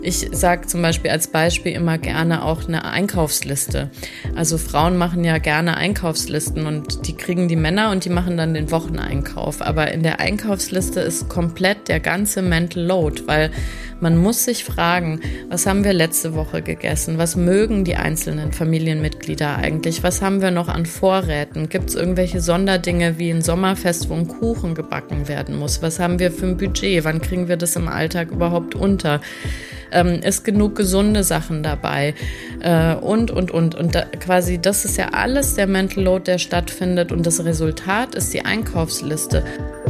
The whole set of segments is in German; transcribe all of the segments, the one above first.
Ich sage zum Beispiel als Beispiel immer gerne auch eine Einkaufsliste. Also Frauen machen ja gerne Einkaufslisten und die kriegen die Männer und die machen dann den Wocheneinkauf. Aber in der Einkaufsliste ist komplett der ganze Mental Load, weil man muss sich fragen, was haben wir letzte Woche gegessen? Was mögen die einzelnen Familienmitglieder eigentlich? Was haben wir noch an Vorräten? Gibt es irgendwelche Sonderdinge wie ein Sommerfest, wo ein Kuchen gebacken werden muss? Was haben wir für ein Budget? Wann kriegen wir das im Alltag überhaupt unter? Ist genug gesunde Sachen dabei und. Und da, quasi das ist ja alles der Mental Load, der stattfindet und das Resultat ist die Einkaufsliste.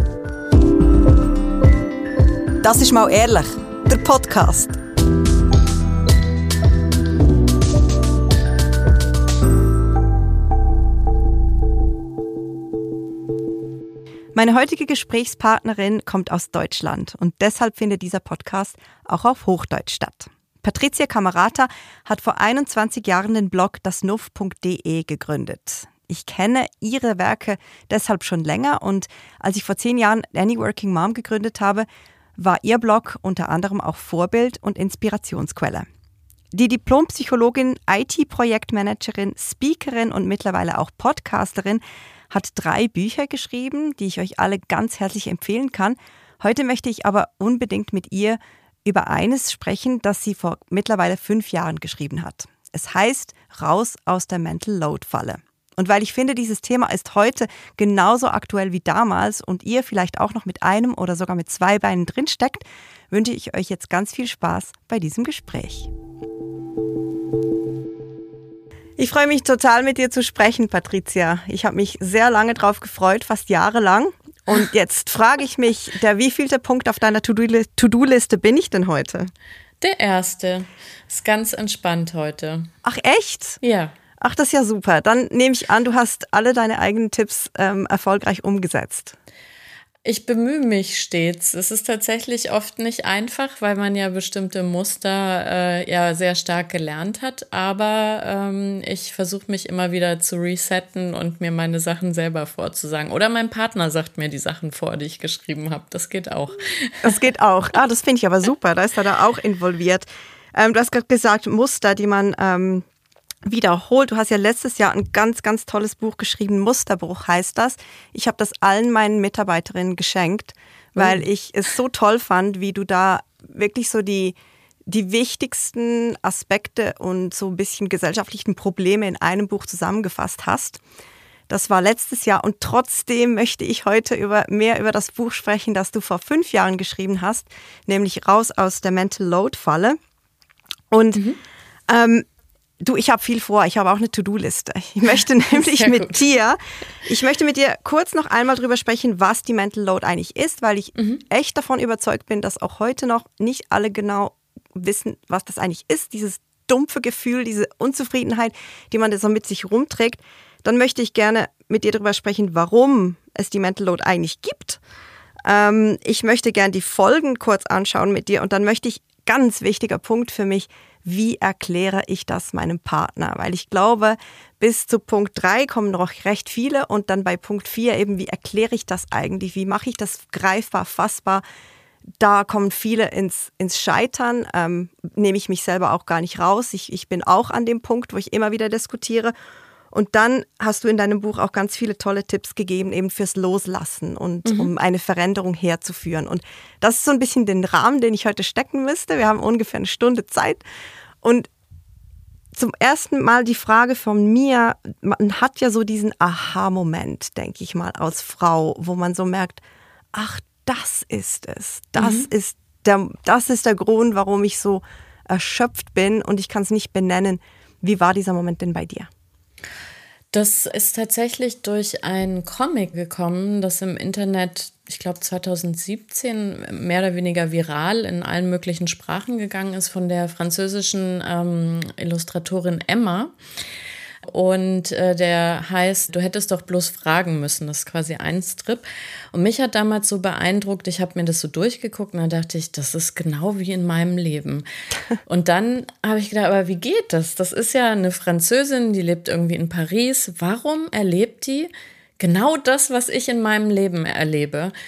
Das ist mal ehrlich, der Podcast. Meine heutige Gesprächspartnerin kommt aus Deutschland und deshalb findet dieser Podcast auch auf Hochdeutsch statt. Patricia Camerata hat vor 21 Jahren den Blog dasnuff.de gegründet. Ich kenne ihre Werke deshalb schon länger und als ich vor 10 Jahren Any Working Mom gegründet habe, war ihr Blog unter anderem auch Vorbild und Inspirationsquelle. Die Diplompsychologin, IT-Projektmanagerin, Speakerin und mittlerweile auch Podcasterin hat 3 Bücher geschrieben, die ich euch alle ganz herzlich empfehlen kann. Heute möchte ich aber unbedingt mit ihr über eines sprechen, das sie vor mittlerweile 5 Jahren geschrieben hat. Es heißt Raus aus der Mental Load Falle. Und weil ich finde, dieses Thema ist heute genauso aktuell wie damals und ihr vielleicht auch noch mit einem oder sogar mit 2 Beinen drinsteckt, wünsche ich euch jetzt ganz viel Spaß bei diesem Gespräch. Ich freue mich total, mit dir zu sprechen, Patricia. Ich habe mich sehr lange drauf gefreut, fast jahrelang. Und jetzt frage ich mich, der wievielte Punkt auf deiner To-Do-Liste bin ich denn heute? Der erste. Ist ganz entspannt heute. Ach echt? Ja. Ach, das ist ja super. Dann nehme ich an, du hast alle deine eigenen Tipps erfolgreich umgesetzt. Ich bemühe mich stets. Es ist tatsächlich oft nicht einfach, weil man ja bestimmte Muster ja sehr stark gelernt hat. Aber ich versuche mich immer wieder zu resetten und mir meine Sachen selber vorzusagen. Oder mein Partner sagt mir die Sachen vor, die ich geschrieben habe. Das geht auch. Das geht auch. Ah, das finde ich aber super. Da ist er da auch involviert. Du hast gerade gesagt, Muster, die man wiederholt. Du hast ja letztes Jahr ein ganz, ganz tolles Buch geschrieben, Musterbruch heißt das. Ich habe das allen meinen Mitarbeiterinnen geschenkt, weil ich es so toll fand, wie du da wirklich so die wichtigsten Aspekte und so ein bisschen gesellschaftlichen Probleme in einem Buch zusammengefasst hast. Das war letztes Jahr und trotzdem möchte ich heute mehr über das Buch sprechen, das du vor 5 Jahren geschrieben hast, nämlich Raus aus der Mental Load Falle. Und du, ich habe viel vor. Ich habe auch eine To-Do-Liste. Ich möchte nämlich mit dir kurz noch einmal drüber sprechen, was die Mental Load eigentlich ist, weil ich echt davon überzeugt bin, dass auch heute noch nicht alle genau wissen, was das eigentlich ist. Dieses dumpfe Gefühl, diese Unzufriedenheit, die man so mit sich rumträgt. Dann möchte ich gerne mit dir drüber sprechen, warum es die Mental Load eigentlich gibt. Ich möchte gerne die Folgen kurz anschauen mit dir und dann möchte ich, ganz wichtiger Punkt für mich, wie erkläre ich das meinem Partner? Weil ich glaube, bis zu Punkt 3 kommen noch recht viele und dann bei Punkt 4 eben, wie erkläre ich das eigentlich? Wie mache ich das greifbar, fassbar? Da kommen viele ins Scheitern, nehme ich mich selber auch gar nicht raus. Ich bin auch an dem Punkt, wo ich immer wieder diskutiere. Und dann hast du in deinem Buch auch ganz viele tolle Tipps gegeben, eben fürs Loslassen und um eine Veränderung herzuführen. Und das ist so ein bisschen den Rahmen, den ich heute stecken müsste. Wir haben ungefähr eine Stunde Zeit. Und zum ersten Mal die Frage von mir, man hat ja so diesen Aha-Moment, denke ich mal, als Frau, wo man so merkt, ach, das ist es. Das ist der Grund, warum ich so erschöpft bin und ich kann es nicht benennen. Wie war dieser Moment denn bei dir? Das ist tatsächlich durch einen Comic gekommen, das im Internet, ich glaube 2017, mehr oder weniger viral in allen möglichen Sprachen gegangen ist, von der französischen Illustratorin Emma. Und der heißt, du hättest doch bloß fragen müssen. Das ist quasi ein Strip. Und mich hat damals so beeindruckt, ich habe mir das so durchgeguckt und dann dachte ich, das ist genau wie in meinem Leben. Und dann habe ich gedacht, aber wie geht das? Das ist ja eine Französin, die lebt irgendwie in Paris. Warum erlebt die genau das, was ich in meinem Leben erlebe?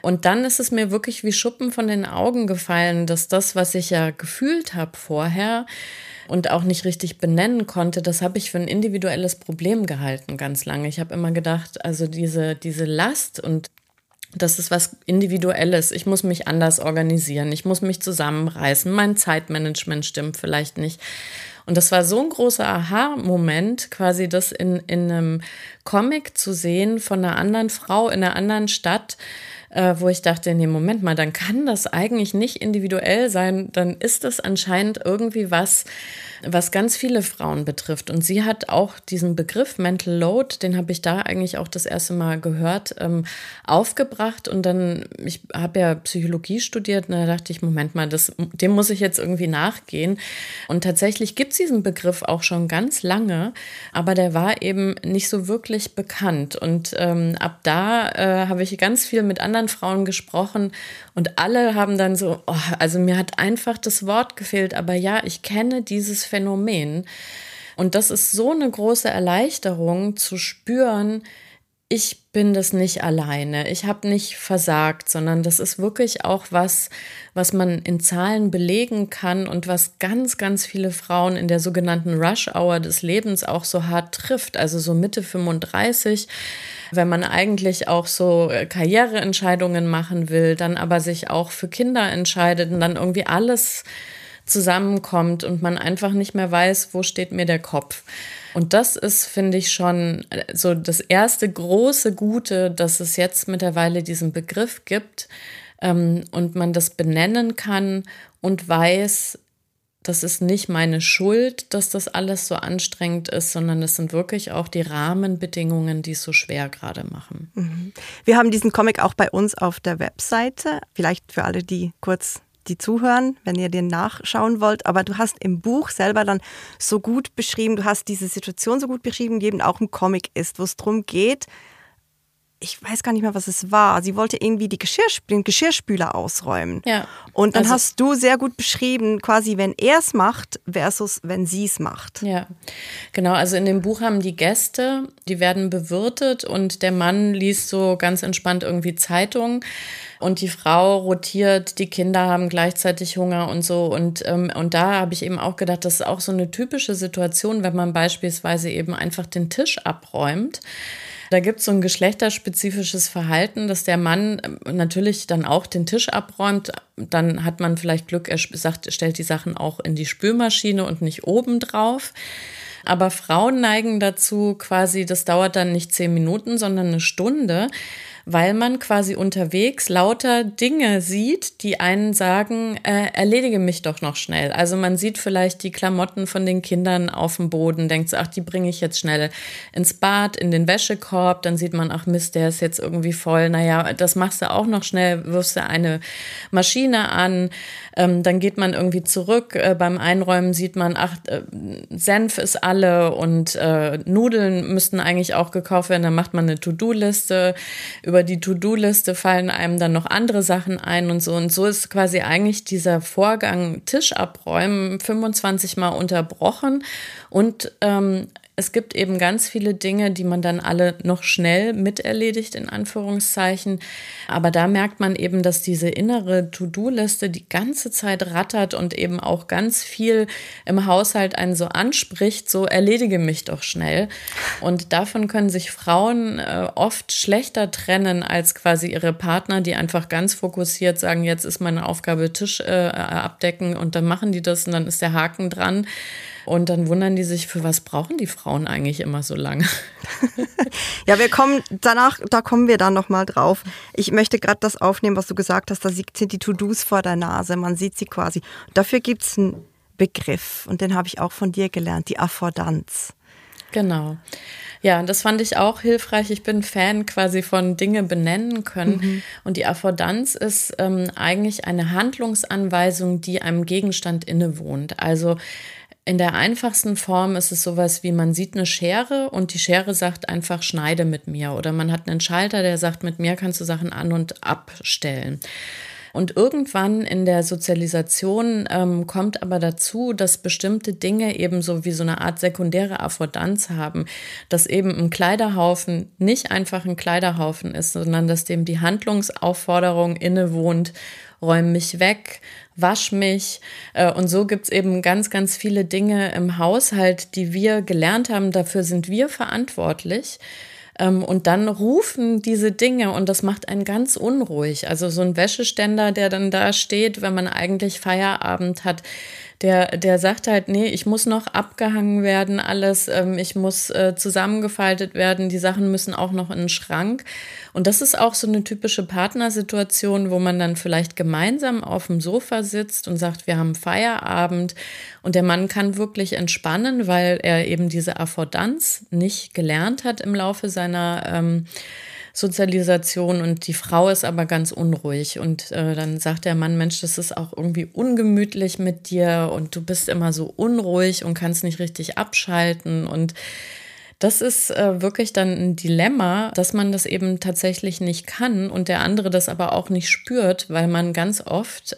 Und dann ist es mir wirklich wie Schuppen von den Augen gefallen, dass das, was ich ja gefühlt habe vorher und auch nicht richtig benennen konnte, das habe ich für ein individuelles Problem gehalten ganz lange. Ich habe immer gedacht, also diese Last und das ist was Individuelles. Ich muss mich anders organisieren. Ich muss mich zusammenreißen. Mein Zeitmanagement stimmt vielleicht nicht. Und das war so ein großer Aha-Moment, quasi das in einem Comic zu sehen von einer anderen Frau in einer anderen Stadt, wo ich dachte, nee, Moment mal, dann kann das eigentlich nicht individuell sein. Dann ist das anscheinend irgendwie was ganz viele Frauen betrifft. Und sie hat auch diesen Begriff Mental Load, den habe ich da eigentlich auch das erste Mal gehört, aufgebracht. Und dann, ich habe ja Psychologie studiert und da dachte ich, Moment mal, dem muss ich jetzt irgendwie nachgehen. Und tatsächlich gibt es diesen Begriff auch schon ganz lange, aber der war eben nicht so wirklich bekannt. Und ab da habe ich ganz viel mit anderen Frauen gesprochen und alle haben dann so, also mir hat einfach das Wort gefehlt, aber ja, ich kenne dieses Phänomen. Und das ist so eine große Erleichterung zu spüren, ich bin das nicht alleine, ich habe nicht versagt, sondern das ist wirklich auch was man in Zahlen belegen kann und was ganz, ganz viele Frauen in der sogenannten Rush-Hour des Lebens auch so hart trifft, also so Mitte 35, wenn man eigentlich auch so Karriereentscheidungen machen will, dann aber sich auch für Kinder entscheidet und dann irgendwie alles zusammenkommt und man einfach nicht mehr weiß, wo steht mir der Kopf. Und das ist, finde ich, schon so das erste große Gute, dass es jetzt mittlerweile diesen Begriff gibt und man das benennen kann und weiß, das ist nicht meine Schuld, dass das alles so anstrengend ist, sondern es sind wirklich auch die Rahmenbedingungen, die es so schwer gerade machen. Wir haben diesen Comic auch bei uns auf der Webseite, vielleicht für alle, die zuhören, wenn ihr den nachschauen wollt. Aber du hast im Buch selber dann so gut beschrieben, du hast diese Situation so gut beschrieben, die eben auch im Comic ist, wo es darum geht, ich weiß gar nicht mehr, was es war. Sie wollte irgendwie den Geschirrspüler ausräumen. Ja. Und dann hast du sehr gut beschrieben, quasi wenn er es macht versus wenn sie es macht. Ja, genau. Also in dem Buch haben die Gäste, die werden bewirtet und der Mann liest so ganz entspannt irgendwie Zeitung und die Frau rotiert, die Kinder haben gleichzeitig Hunger und so. Und da habe ich eben auch gedacht, das ist auch so eine typische Situation, wenn man beispielsweise eben einfach den Tisch abräumt. Da gibt es so ein geschlechterspezifisches Verhalten, dass der Mann natürlich dann auch den Tisch abräumt. Dann hat man vielleicht Glück, er stellt die Sachen auch in die Spülmaschine und nicht oben drauf. Aber Frauen neigen dazu quasi, das dauert dann nicht 10 Minuten, sondern eine Stunde, weil man quasi unterwegs lauter Dinge sieht, die einen sagen, erledige mich doch noch schnell. Also man sieht vielleicht die Klamotten von den Kindern auf dem Boden, denkt so, ach, die bringe ich jetzt schnell ins Bad, in den Wäschekorb. Dann sieht man, ach Mist, der ist jetzt irgendwie voll. Naja, das machst du auch noch schnell, wirfst du eine Maschine an. Dann geht man irgendwie zurück. Beim Einräumen sieht man, ach, Senf ist alle und Nudeln müssten eigentlich auch gekauft werden. Dann macht man eine To-Do-Liste. Über die To-Do-Liste fallen einem dann noch andere Sachen ein und so. Und so ist quasi eigentlich dieser Vorgang Tisch abräumen 25 Mal unterbrochen. Und es gibt eben ganz viele Dinge, die man dann alle noch schnell miterledigt, in Anführungszeichen. Aber da merkt man eben, dass diese innere To-Do-Liste die ganze Zeit rattert und eben auch ganz viel im Haushalt einen so anspricht, so erledige mich doch schnell. Und davon können sich Frauen oft schlechter trennen als quasi ihre Partner, die einfach ganz fokussiert sagen, jetzt ist meine Aufgabe Tisch abdecken und dann machen die das und dann ist der Haken dran. Und dann wundern die sich, für was brauchen die Frauen eigentlich immer so lange? Ja, da kommen wir dann nochmal drauf. Ich möchte gerade das aufnehmen, was du gesagt hast, da sind die To-Dos vor der Nase, man sieht sie quasi. Dafür gibt es einen Begriff und den habe ich auch von dir gelernt, die Affordanz. Genau. Ja, das fand ich auch hilfreich. Ich bin Fan quasi von Dinge benennen können. Und die Affordanz ist eigentlich eine Handlungsanweisung, die einem Gegenstand innewohnt. Also in der einfachsten Form ist es sowas wie, man sieht eine Schere und die Schere sagt einfach, schneide mit mir. Oder man hat einen Schalter, der sagt, mit mir kannst du Sachen an- und abstellen. Und irgendwann in der Sozialisation kommt aber dazu, dass bestimmte Dinge eben so wie so eine Art sekundäre Affordanz haben, dass eben ein Kleiderhaufen nicht einfach ein Kleiderhaufen ist, sondern dass dem die Handlungsaufforderung innewohnt: räum mich weg, wasch mich. Und so gibt's eben ganz, ganz viele Dinge im Haushalt, die wir gelernt haben. Dafür sind wir verantwortlich. Und dann rufen diese Dinge und das macht einen ganz unruhig. Also so ein Wäscheständer, der dann da steht, wenn man eigentlich Feierabend hat, der sagt halt, nee, ich muss noch abgehangen werden, alles, ich muss zusammengefaltet werden, die Sachen müssen auch noch in den Schrank. Und das ist auch so eine typische Partnersituation, wo man dann vielleicht gemeinsam auf dem Sofa sitzt und sagt, wir haben Feierabend, und der Mann kann wirklich entspannen, weil er eben diese Affordanz nicht gelernt hat im Laufe seiner Sozialisation, und die Frau ist aber ganz unruhig, und dann sagt der Mann, Mensch, das ist auch irgendwie ungemütlich mit dir und du bist immer so unruhig und kannst nicht richtig abschalten, und das ist wirklich dann ein Dilemma, dass man das eben tatsächlich nicht kann und der andere das aber auch nicht spürt, weil man ganz oft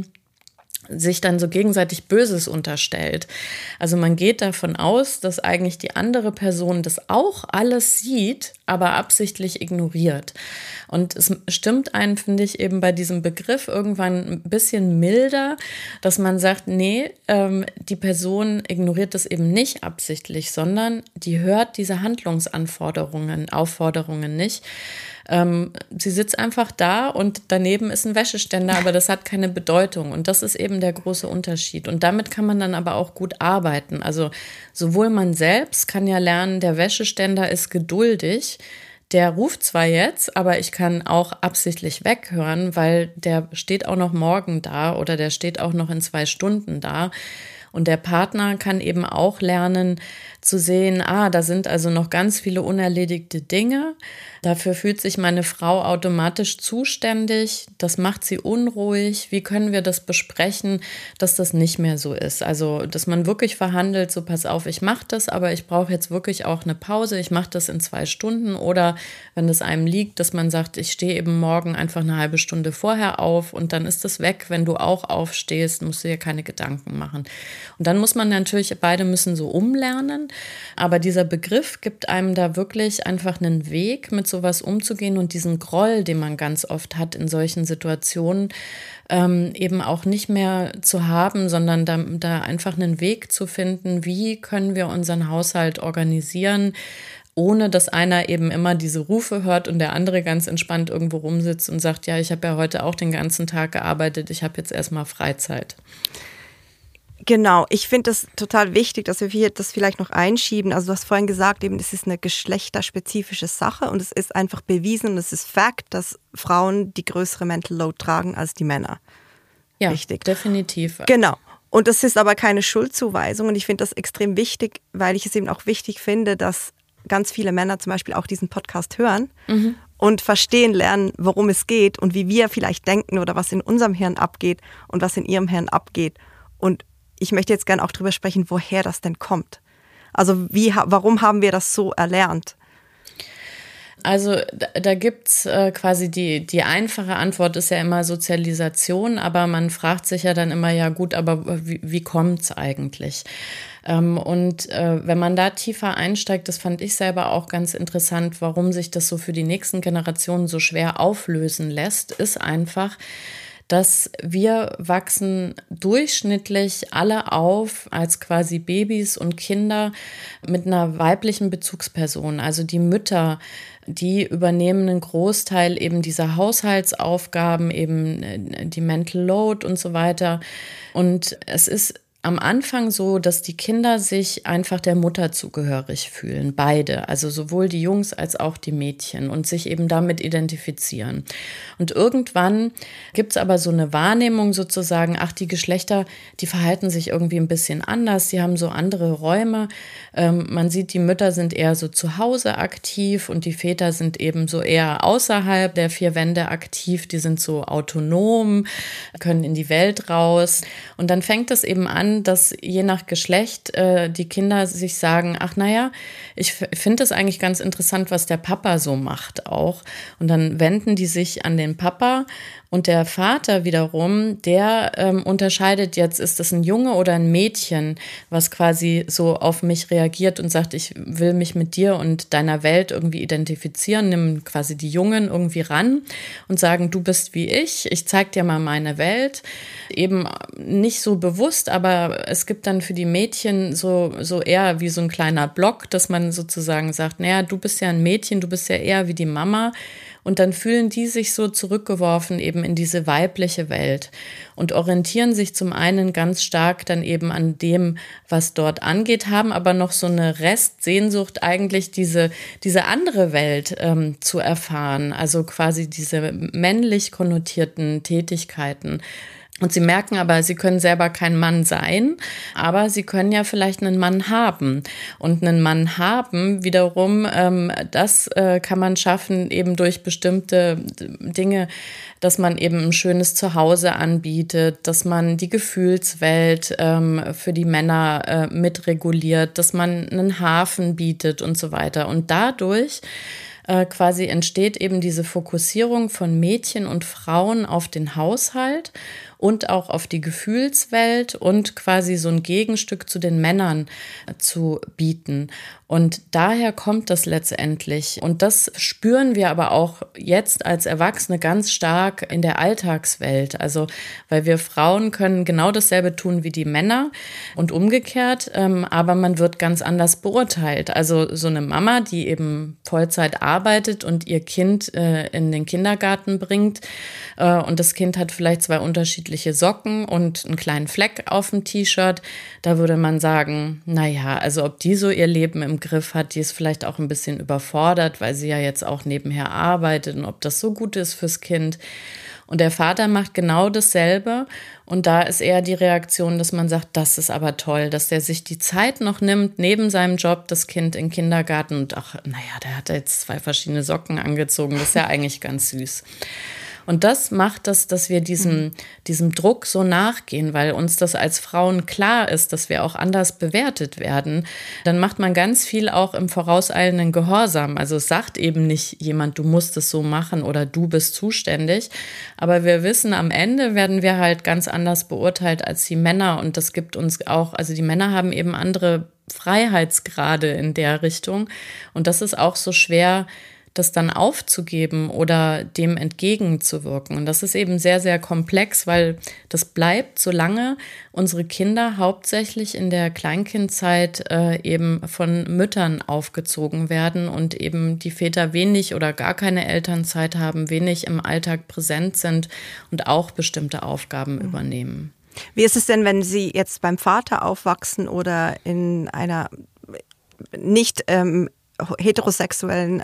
sich dann so gegenseitig Böses unterstellt. Also man geht davon aus, dass eigentlich die andere Person das auch alles sieht, aber absichtlich ignoriert. Und es stimmt einen, finde ich, eben bei diesem Begriff irgendwann ein bisschen milder, dass man sagt, nee, die Person ignoriert das eben nicht absichtlich, sondern die hört diese Aufforderungen nicht. Sie sitzt einfach da und daneben ist ein Wäscheständer, aber das hat keine Bedeutung. Und das ist eben der große Unterschied. Und damit kann man dann aber auch gut arbeiten. Also sowohl man selbst kann ja lernen, der Wäscheständer ist geduldig. Der ruft zwar jetzt, aber ich kann auch absichtlich weghören, weil der steht auch noch morgen da oder der steht auch noch in 2 Stunden da. Und der Partner kann eben auch lernen zu sehen, da sind also noch ganz viele unerledigte Dinge. Dafür fühlt sich meine Frau automatisch zuständig. Das macht sie unruhig. Wie können wir das besprechen, dass das nicht mehr so ist? Also, dass man wirklich verhandelt, so pass auf, ich mache das, aber ich brauche jetzt wirklich auch eine Pause. Ich mache das in 2 Stunden. Oder wenn es einem liegt, dass man sagt, ich stehe eben morgen einfach eine halbe Stunde vorher auf und dann ist das weg. Wenn du auch aufstehst, musst du dir keine Gedanken machen. Und dann muss man natürlich, beide müssen so umlernen. Aber dieser Begriff gibt einem da wirklich einfach einen Weg, mit sowas umzugehen und diesen Groll, den man ganz oft hat in solchen Situationen, eben auch nicht mehr zu haben, sondern da einfach einen Weg zu finden, wie können wir unseren Haushalt organisieren, ohne dass einer eben immer diese Rufe hört und der andere ganz entspannt irgendwo rumsitzt und sagt, ja, ich habe ja heute auch den ganzen Tag gearbeitet, ich habe jetzt erstmal Freizeit. Genau, ich finde das total wichtig, dass wir hier das vielleicht noch einschieben. Also du hast vorhin gesagt, eben, es ist eine geschlechterspezifische Sache und es ist einfach bewiesen und es ist Fakt, dass Frauen die größere Mental Load tragen als die Männer. Ja, richtig. Definitiv. Genau. Und das ist aber keine Schuldzuweisung und ich finde das extrem wichtig, weil ich es eben auch wichtig finde, dass ganz viele Männer zum Beispiel auch diesen Podcast hören und verstehen lernen, worum es geht und wie wir vielleicht denken oder was in unserem Hirn abgeht und was in ihrem Hirn abgeht. Und ich möchte jetzt gerne auch drüber sprechen, woher das denn kommt. Also warum haben wir das so erlernt? Also da gibt's quasi die einfache Antwort ist ja immer Sozialisation, aber man fragt sich ja dann immer, ja gut, aber wie kommt's eigentlich? Und wenn man da tiefer einsteigt, das fand ich selber auch ganz interessant, warum sich das so für die nächsten Generationen so schwer auflösen lässt, ist einfach, dass wir wachsen durchschnittlich alle auf als quasi Babys und Kinder mit einer weiblichen Bezugsperson. Also die Mütter, die übernehmen einen Großteil eben dieser Haushaltsaufgaben, eben die Mental Load und so weiter. Und es ist am Anfang so, dass die Kinder sich einfach der Mutter zugehörig fühlen, beide, also sowohl die Jungs als auch die Mädchen und sich eben damit identifizieren. Und irgendwann gibt's aber so eine Wahrnehmung sozusagen, ach, die Geschlechter, die verhalten sich irgendwie ein bisschen anders, die haben so andere Räume. Man sieht, die Mütter sind eher so zu Hause aktiv und die Väter sind eben so eher außerhalb der 4 Wände aktiv, die sind so autonom, können in die Welt raus. Und dann fängt es eben an, dass je nach Geschlecht die Kinder sich sagen, ach naja, ich finde es eigentlich ganz interessant, was der Papa so macht auch. Und dann wenden die sich an den Papa Und der Vater wiederum, der unterscheidet jetzt, ist das ein Junge oder ein Mädchen, was quasi so auf mich reagiert und sagt, ich will mich mit dir und deiner Welt irgendwie identifizieren, nimm quasi die Jungen irgendwie ran und sagen, du bist wie ich zeig dir mal meine Welt. Eben nicht so bewusst, aber es gibt dann für die Mädchen so eher wie so ein kleiner Block, dass man sozusagen sagt, naja, du bist ja ein Mädchen, du bist ja eher wie die Mama. Und dann fühlen die sich so zurückgeworfen eben in diese weibliche Welt und orientieren sich zum einen ganz stark dann eben an dem, was dort angeht, haben aber noch so eine Restsehnsucht eigentlich diese andere Welt zu erfahren, also quasi diese männlich konnotierten Tätigkeiten. Und sie merken aber, sie können selber kein Mann sein, aber sie können ja vielleicht einen Mann haben. Und einen Mann haben wiederum, das kann man schaffen eben durch bestimmte Dinge, dass man eben ein schönes Zuhause anbietet, dass man die Gefühlswelt für die Männer mitreguliert, dass man einen Hafen bietet und so weiter. Und dadurch quasi entsteht eben diese Fokussierung von Mädchen und Frauen auf den Haushalt und auch auf die Gefühlswelt und quasi so ein Gegenstück zu den Männern zu bieten. Und daher kommt das letztendlich. Und das spüren wir aber auch jetzt als Erwachsene ganz stark in der Alltagswelt. Also, weil wir Frauen können genau dasselbe tun wie die Männer und umgekehrt, aber man wird ganz anders beurteilt. Also so eine Mama, die eben Vollzeit arbeitet und ihr Kind in den Kindergarten bringt und das Kind hat vielleicht 2 unterschiedliche Socken und einen kleinen Fleck auf dem T-Shirt, da würde man sagen, naja, also ob die so ihr Leben im Griff hat, die ist vielleicht auch ein bisschen überfordert, weil sie ja jetzt auch nebenher arbeitet und ob das so gut ist fürs Kind. Und der Vater macht genau dasselbe und da ist eher die Reaktion, dass man sagt, das ist aber toll, dass der sich die Zeit noch nimmt, neben seinem Job das Kind in den Kindergarten und ach, naja, der hat jetzt 2 verschiedene Socken angezogen, das ist ja eigentlich ganz süß. Und das macht das, dass wir diesem Druck so nachgehen, weil uns das als Frauen klar ist, dass wir auch anders bewertet werden. Dann macht man ganz viel auch im vorauseilenden Gehorsam. Also es sagt eben nicht jemand, du musst es so machen oder du bist zuständig. Aber wir wissen, am Ende werden wir halt ganz anders beurteilt als die Männer. Und das gibt uns auch, also die Männer haben eben andere Freiheitsgrade in der Richtung. Und das ist auch so schwer, das dann aufzugeben oder dem entgegenzuwirken. Und das ist eben sehr, sehr komplex, weil das bleibt, solange unsere Kinder hauptsächlich in der Kleinkindzeit eben von Müttern aufgezogen werden und eben die Väter wenig oder gar keine Elternzeit haben, wenig im Alltag präsent sind und auch bestimmte Aufgaben übernehmen. Wie ist es denn, wenn Sie jetzt beim Vater aufwachsen oder in einer nicht heterosexuellen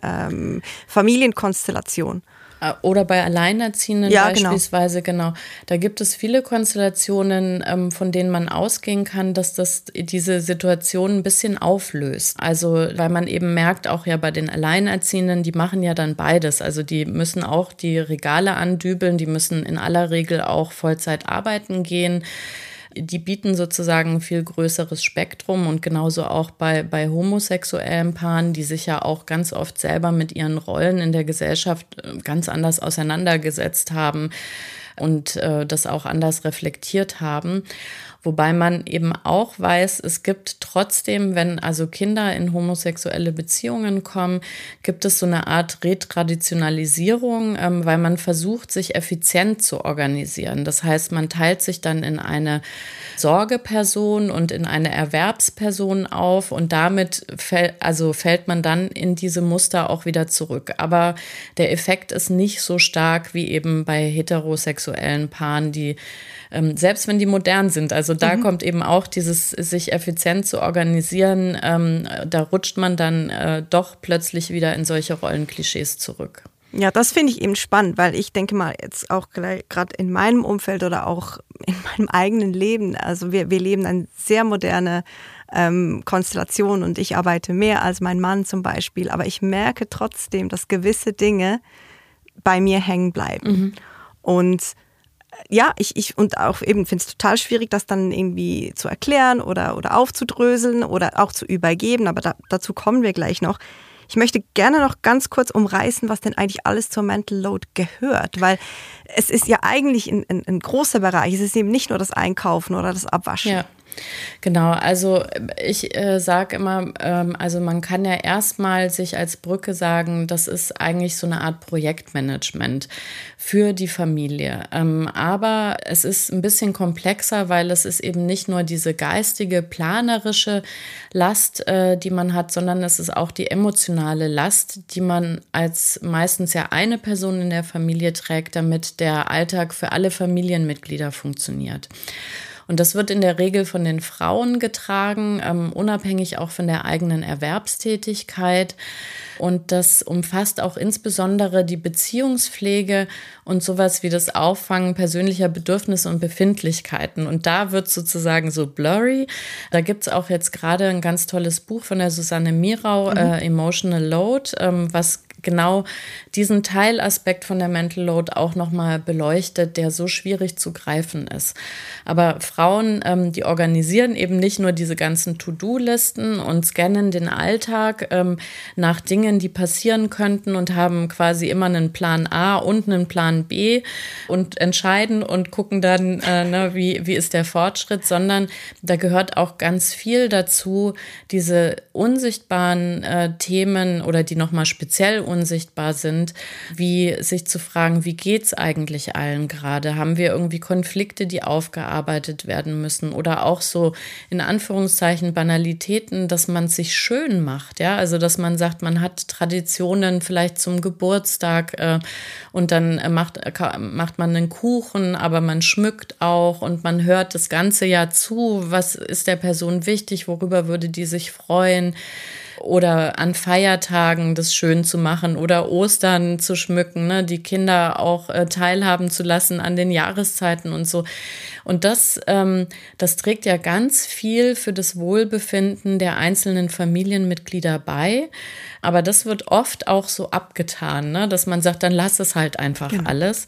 Familienkonstellation? Oder bei Alleinerziehenden beispielsweise, genau. Da gibt es viele Konstellationen, von denen man ausgehen kann, dass das diese Situation ein bisschen auflöst. Also weil man eben merkt, auch ja bei den Alleinerziehenden, die machen ja dann beides. Also die müssen auch die Regale andübeln, die müssen in aller Regel auch Vollzeit arbeiten gehen. Die bieten sozusagen ein viel größeres Spektrum und genauso auch bei homosexuellen Paaren, die sich ja auch ganz oft selber mit ihren Rollen in der Gesellschaft ganz anders auseinandergesetzt haben und das auch anders reflektiert haben. Wobei man eben auch weiß, es gibt trotzdem, wenn also Kinder in homosexuelle Beziehungen kommen, gibt es so eine Art Retraditionalisierung, weil man versucht, sich effizient zu organisieren. Das heißt, man teilt sich dann in eine Sorgeperson und in eine Erwerbsperson auf und damit fällt man dann in diese Muster auch wieder zurück. Aber der Effekt ist nicht so stark wie eben bei heterosexuellen Paaren, die selbst wenn die modern sind, also da kommt eben auch dieses sich effizient zu organisieren, da rutscht man dann doch plötzlich wieder in solche Rollenklischees zurück. Ja, das finde ich eben spannend, weil ich denke mal jetzt auch gerade in meinem Umfeld oder auch in meinem eigenen Leben, also wir leben eine sehr moderne Konstellation und ich arbeite mehr als mein Mann zum Beispiel, aber ich merke trotzdem, dass gewisse Dinge bei mir hängen bleiben. Und ja, ich und auch eben finde es total schwierig, das dann irgendwie zu erklären oder aufzudröseln oder auch zu übergeben, aber dazu kommen wir gleich noch. Ich möchte gerne noch ganz kurz umreißen, was denn eigentlich alles zur Mental Load gehört, weil es ist ja eigentlich ein großer Bereich. Es ist eben nicht nur das Einkaufen oder das Abwaschen. Ja. Genau, also ich sage immer, also man kann ja erstmal sich als Brücke sagen, das ist eigentlich so eine Art Projektmanagement für die Familie. Aber es ist ein bisschen komplexer, weil es ist eben nicht nur diese geistige, planerische Last, die man hat, sondern es ist auch die emotionale Last, die man als meistens ja eine Person in der Familie trägt, damit der Alltag für alle Familienmitglieder funktioniert. Und das wird in der Regel von den Frauen getragen, unabhängig auch von der eigenen Erwerbstätigkeit. Und das umfasst auch insbesondere die Beziehungspflege und sowas wie das Auffangen persönlicher Bedürfnisse und Befindlichkeiten. Und da wird sozusagen so blurry. Da gibt's auch jetzt gerade ein ganz tolles Buch von der Susanne Mirau, Emotional Load, was genau diesen Teilaspekt von der Mental Load auch nochmal beleuchtet, der so schwierig zu greifen ist. Aber Frauen, die organisieren eben nicht nur diese ganzen To-Do-Listen und scannen den Alltag nach Dingen, die passieren könnten und haben quasi immer einen Plan A und einen Plan B und entscheiden und gucken dann, wie ist der Fortschritt, sondern da gehört auch ganz viel dazu, diese unsichtbaren Themen oder die nochmal speziell unsichtbar sind, wie sich zu fragen, wie geht's eigentlich allen gerade? Haben wir irgendwie Konflikte, die aufgearbeitet werden müssen? Oder auch so in Anführungszeichen Banalitäten, dass man es sich schön macht, ja? Also dass man sagt, man hat Traditionen vielleicht zum Geburtstag und dann macht man einen Kuchen, aber man schmückt auch und man hört das ganze Jahr zu, was ist der Person wichtig, worüber würde die sich freuen? Oder an Feiertagen das schön zu machen oder Ostern zu schmücken, ne? Die Kinder auch teilhaben zu lassen an den Jahreszeiten und so. Und das trägt ja ganz viel für das Wohlbefinden der einzelnen Familienmitglieder bei. Aber das wird oft auch so abgetan, ne? Dass man sagt, dann lass es halt einfach alles.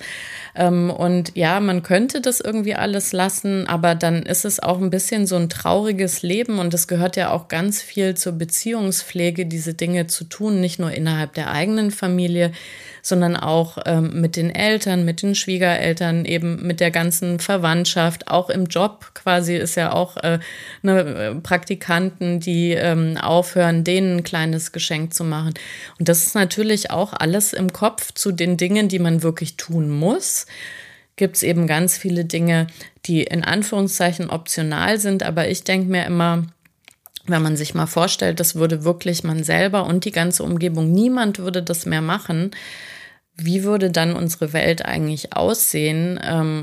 Und ja, man könnte das irgendwie alles lassen, aber dann ist es auch ein bisschen so ein trauriges Leben und es gehört ja auch ganz viel zur Beziehungspflege, diese Dinge zu tun, nicht nur innerhalb der eigenen Familie, sondern auch mit den Eltern, mit den Schwiegereltern, eben mit der ganzen Verwandtschaft, auch im Job quasi ist ja auch Praktikanten, die aufhören, denen ein kleines Geschenk zu machen. Und das ist natürlich auch alles im Kopf zu den Dingen, die man wirklich tun muss. Gibt es eben ganz viele Dinge, die in Anführungszeichen optional sind, aber ich denke mir immer, wenn man sich mal vorstellt, das würde wirklich man selber und die ganze Umgebung, niemand würde das mehr machen, wie würde dann unsere Welt eigentlich aussehen?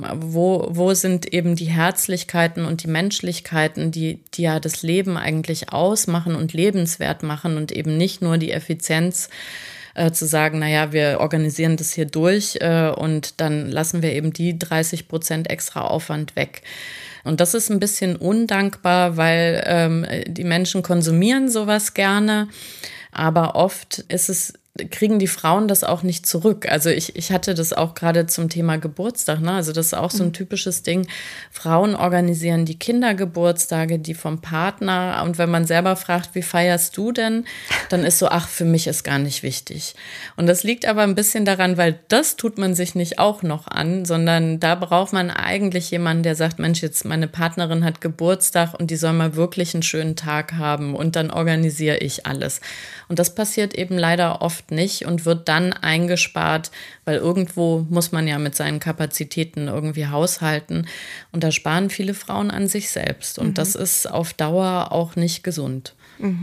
Wo sind eben die Herzlichkeiten und die Menschlichkeiten, die ja das Leben eigentlich ausmachen und lebenswert machen und eben nicht nur die Effizienz zu sagen, naja, wir organisieren das hier durch und dann lassen wir eben die 30% extra Aufwand weg. Und das ist ein bisschen undankbar, weil die Menschen konsumieren sowas gerne, aber oft kriegen die Frauen das auch nicht zurück. Also ich hatte das auch gerade zum Thema Geburtstag, ne? Also das ist auch so ein typisches Ding. Frauen organisieren die Kindergeburtstage, die vom Partner. Und wenn man selber fragt, wie feierst du denn? Dann ist so, ach, für mich ist gar nicht wichtig. Und das liegt aber ein bisschen daran, weil das tut man sich nicht auch noch an, sondern da braucht man eigentlich jemanden, der sagt, Mensch, jetzt meine Partnerin hat Geburtstag und die soll mal wirklich einen schönen Tag haben und dann organisiere ich alles. Und das passiert eben leider oft nicht und wird dann eingespart, weil irgendwo muss man ja mit seinen Kapazitäten irgendwie haushalten. Und da sparen viele Frauen an sich selbst. Und das ist auf Dauer auch nicht gesund.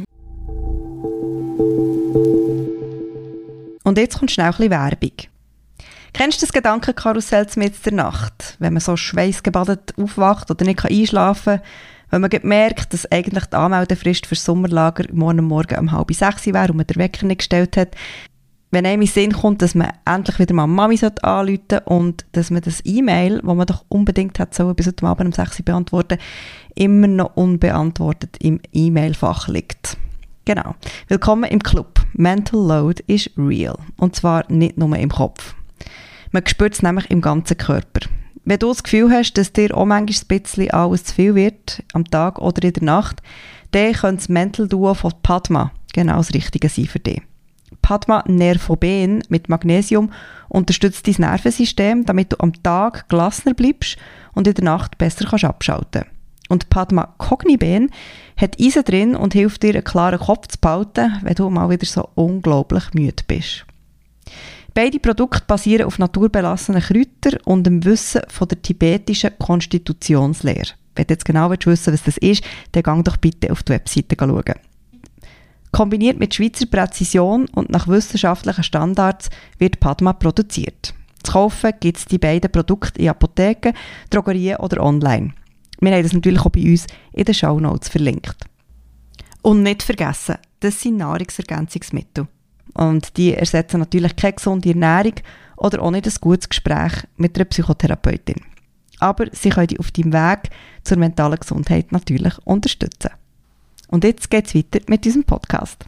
Und jetzt kommt schnell ein bisschen Werbung. Kennst du das Gedankenkarussell mitten in der Nacht, wenn man so schweißgebadet aufwacht oder nicht einschlafen kann? Wenn man merkt, dass eigentlich die Anmeldefrist für das Sommerlager morgen um 5:30 wäre und man den Wecker nicht gestellt hat. Wenn einem in den Sinn kommt, dass man endlich wieder mal Mami anrufen sollte und dass man das E-Mail, das man doch unbedingt hat sollen, bis heute Abend um 6 Uhr beantworten, immer noch unbeantwortet im E-Mail-Fach liegt. Genau. Willkommen im Club. Mental Load is real. Und zwar nicht nur im Kopf. Man spürt es nämlich im ganzen Körper. Wenn du das Gefühl hast, dass dir auch manchmal ein bisschen alles zu viel wird, am Tag oder in der Nacht, dann könnte das Mental Duo von Padma genau das Richtige sein für dich. Padma Nervoben mit Magnesium unterstützt dein Nervensystem, damit du am Tag gelassener bleibst und in der Nacht besser kannst abschalten. Und Padma Cogniben hat Eisen drin und hilft dir, einen klaren Kopf zu behalten, wenn du mal wieder so unglaublich müde bist. Beide Produkte basieren auf naturbelassenen Kräutern und dem Wissen von der tibetischen Konstitutionslehre. Wenn du jetzt genau wissen, was das ist, dann geh doch bitte auf die Webseite schauen. Kombiniert mit Schweizer Präzision und nach wissenschaftlichen Standards wird Padma produziert. Zu kaufen gibt es die beiden Produkte in Apotheken, Drogerien oder online. Wir haben das natürlich auch bei uns in den Shownotes verlinkt. Und nicht vergessen, das sind Nahrungsergänzungsmittel. Und die ersetzen natürlich keine gesunde Ernährung oder auch nicht ein gutes Gespräch mit einer Psychotherapeutin. Aber sie können dich auf deinem Weg zur mentalen Gesundheit natürlich unterstützen. Und jetzt geht es weiter mit diesem Podcast.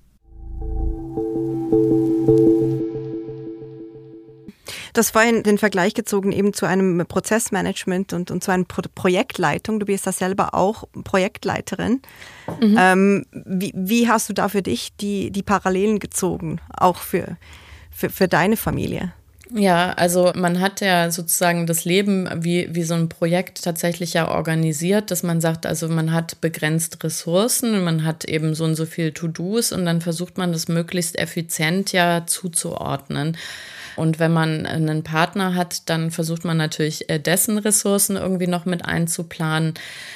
Du hast vorhin den Vergleich gezogen eben zu einem Prozessmanagement und zu einer Projektleitung. Du bist ja selber auch Projektleiterin. Mhm. Wie hast du da für dich die Parallelen gezogen, auch für deine Familie? Ja, also man hat ja sozusagen das Leben wie so ein Projekt tatsächlich ja organisiert, dass man sagt, also man hat begrenzt Ressourcen, man hat eben so und so viel To-Dos und dann versucht man das möglichst effizient ja zuzuordnen. Und wenn man einen Partner hat, dann versucht man natürlich dessen Ressourcen irgendwie noch mit einzuplanen.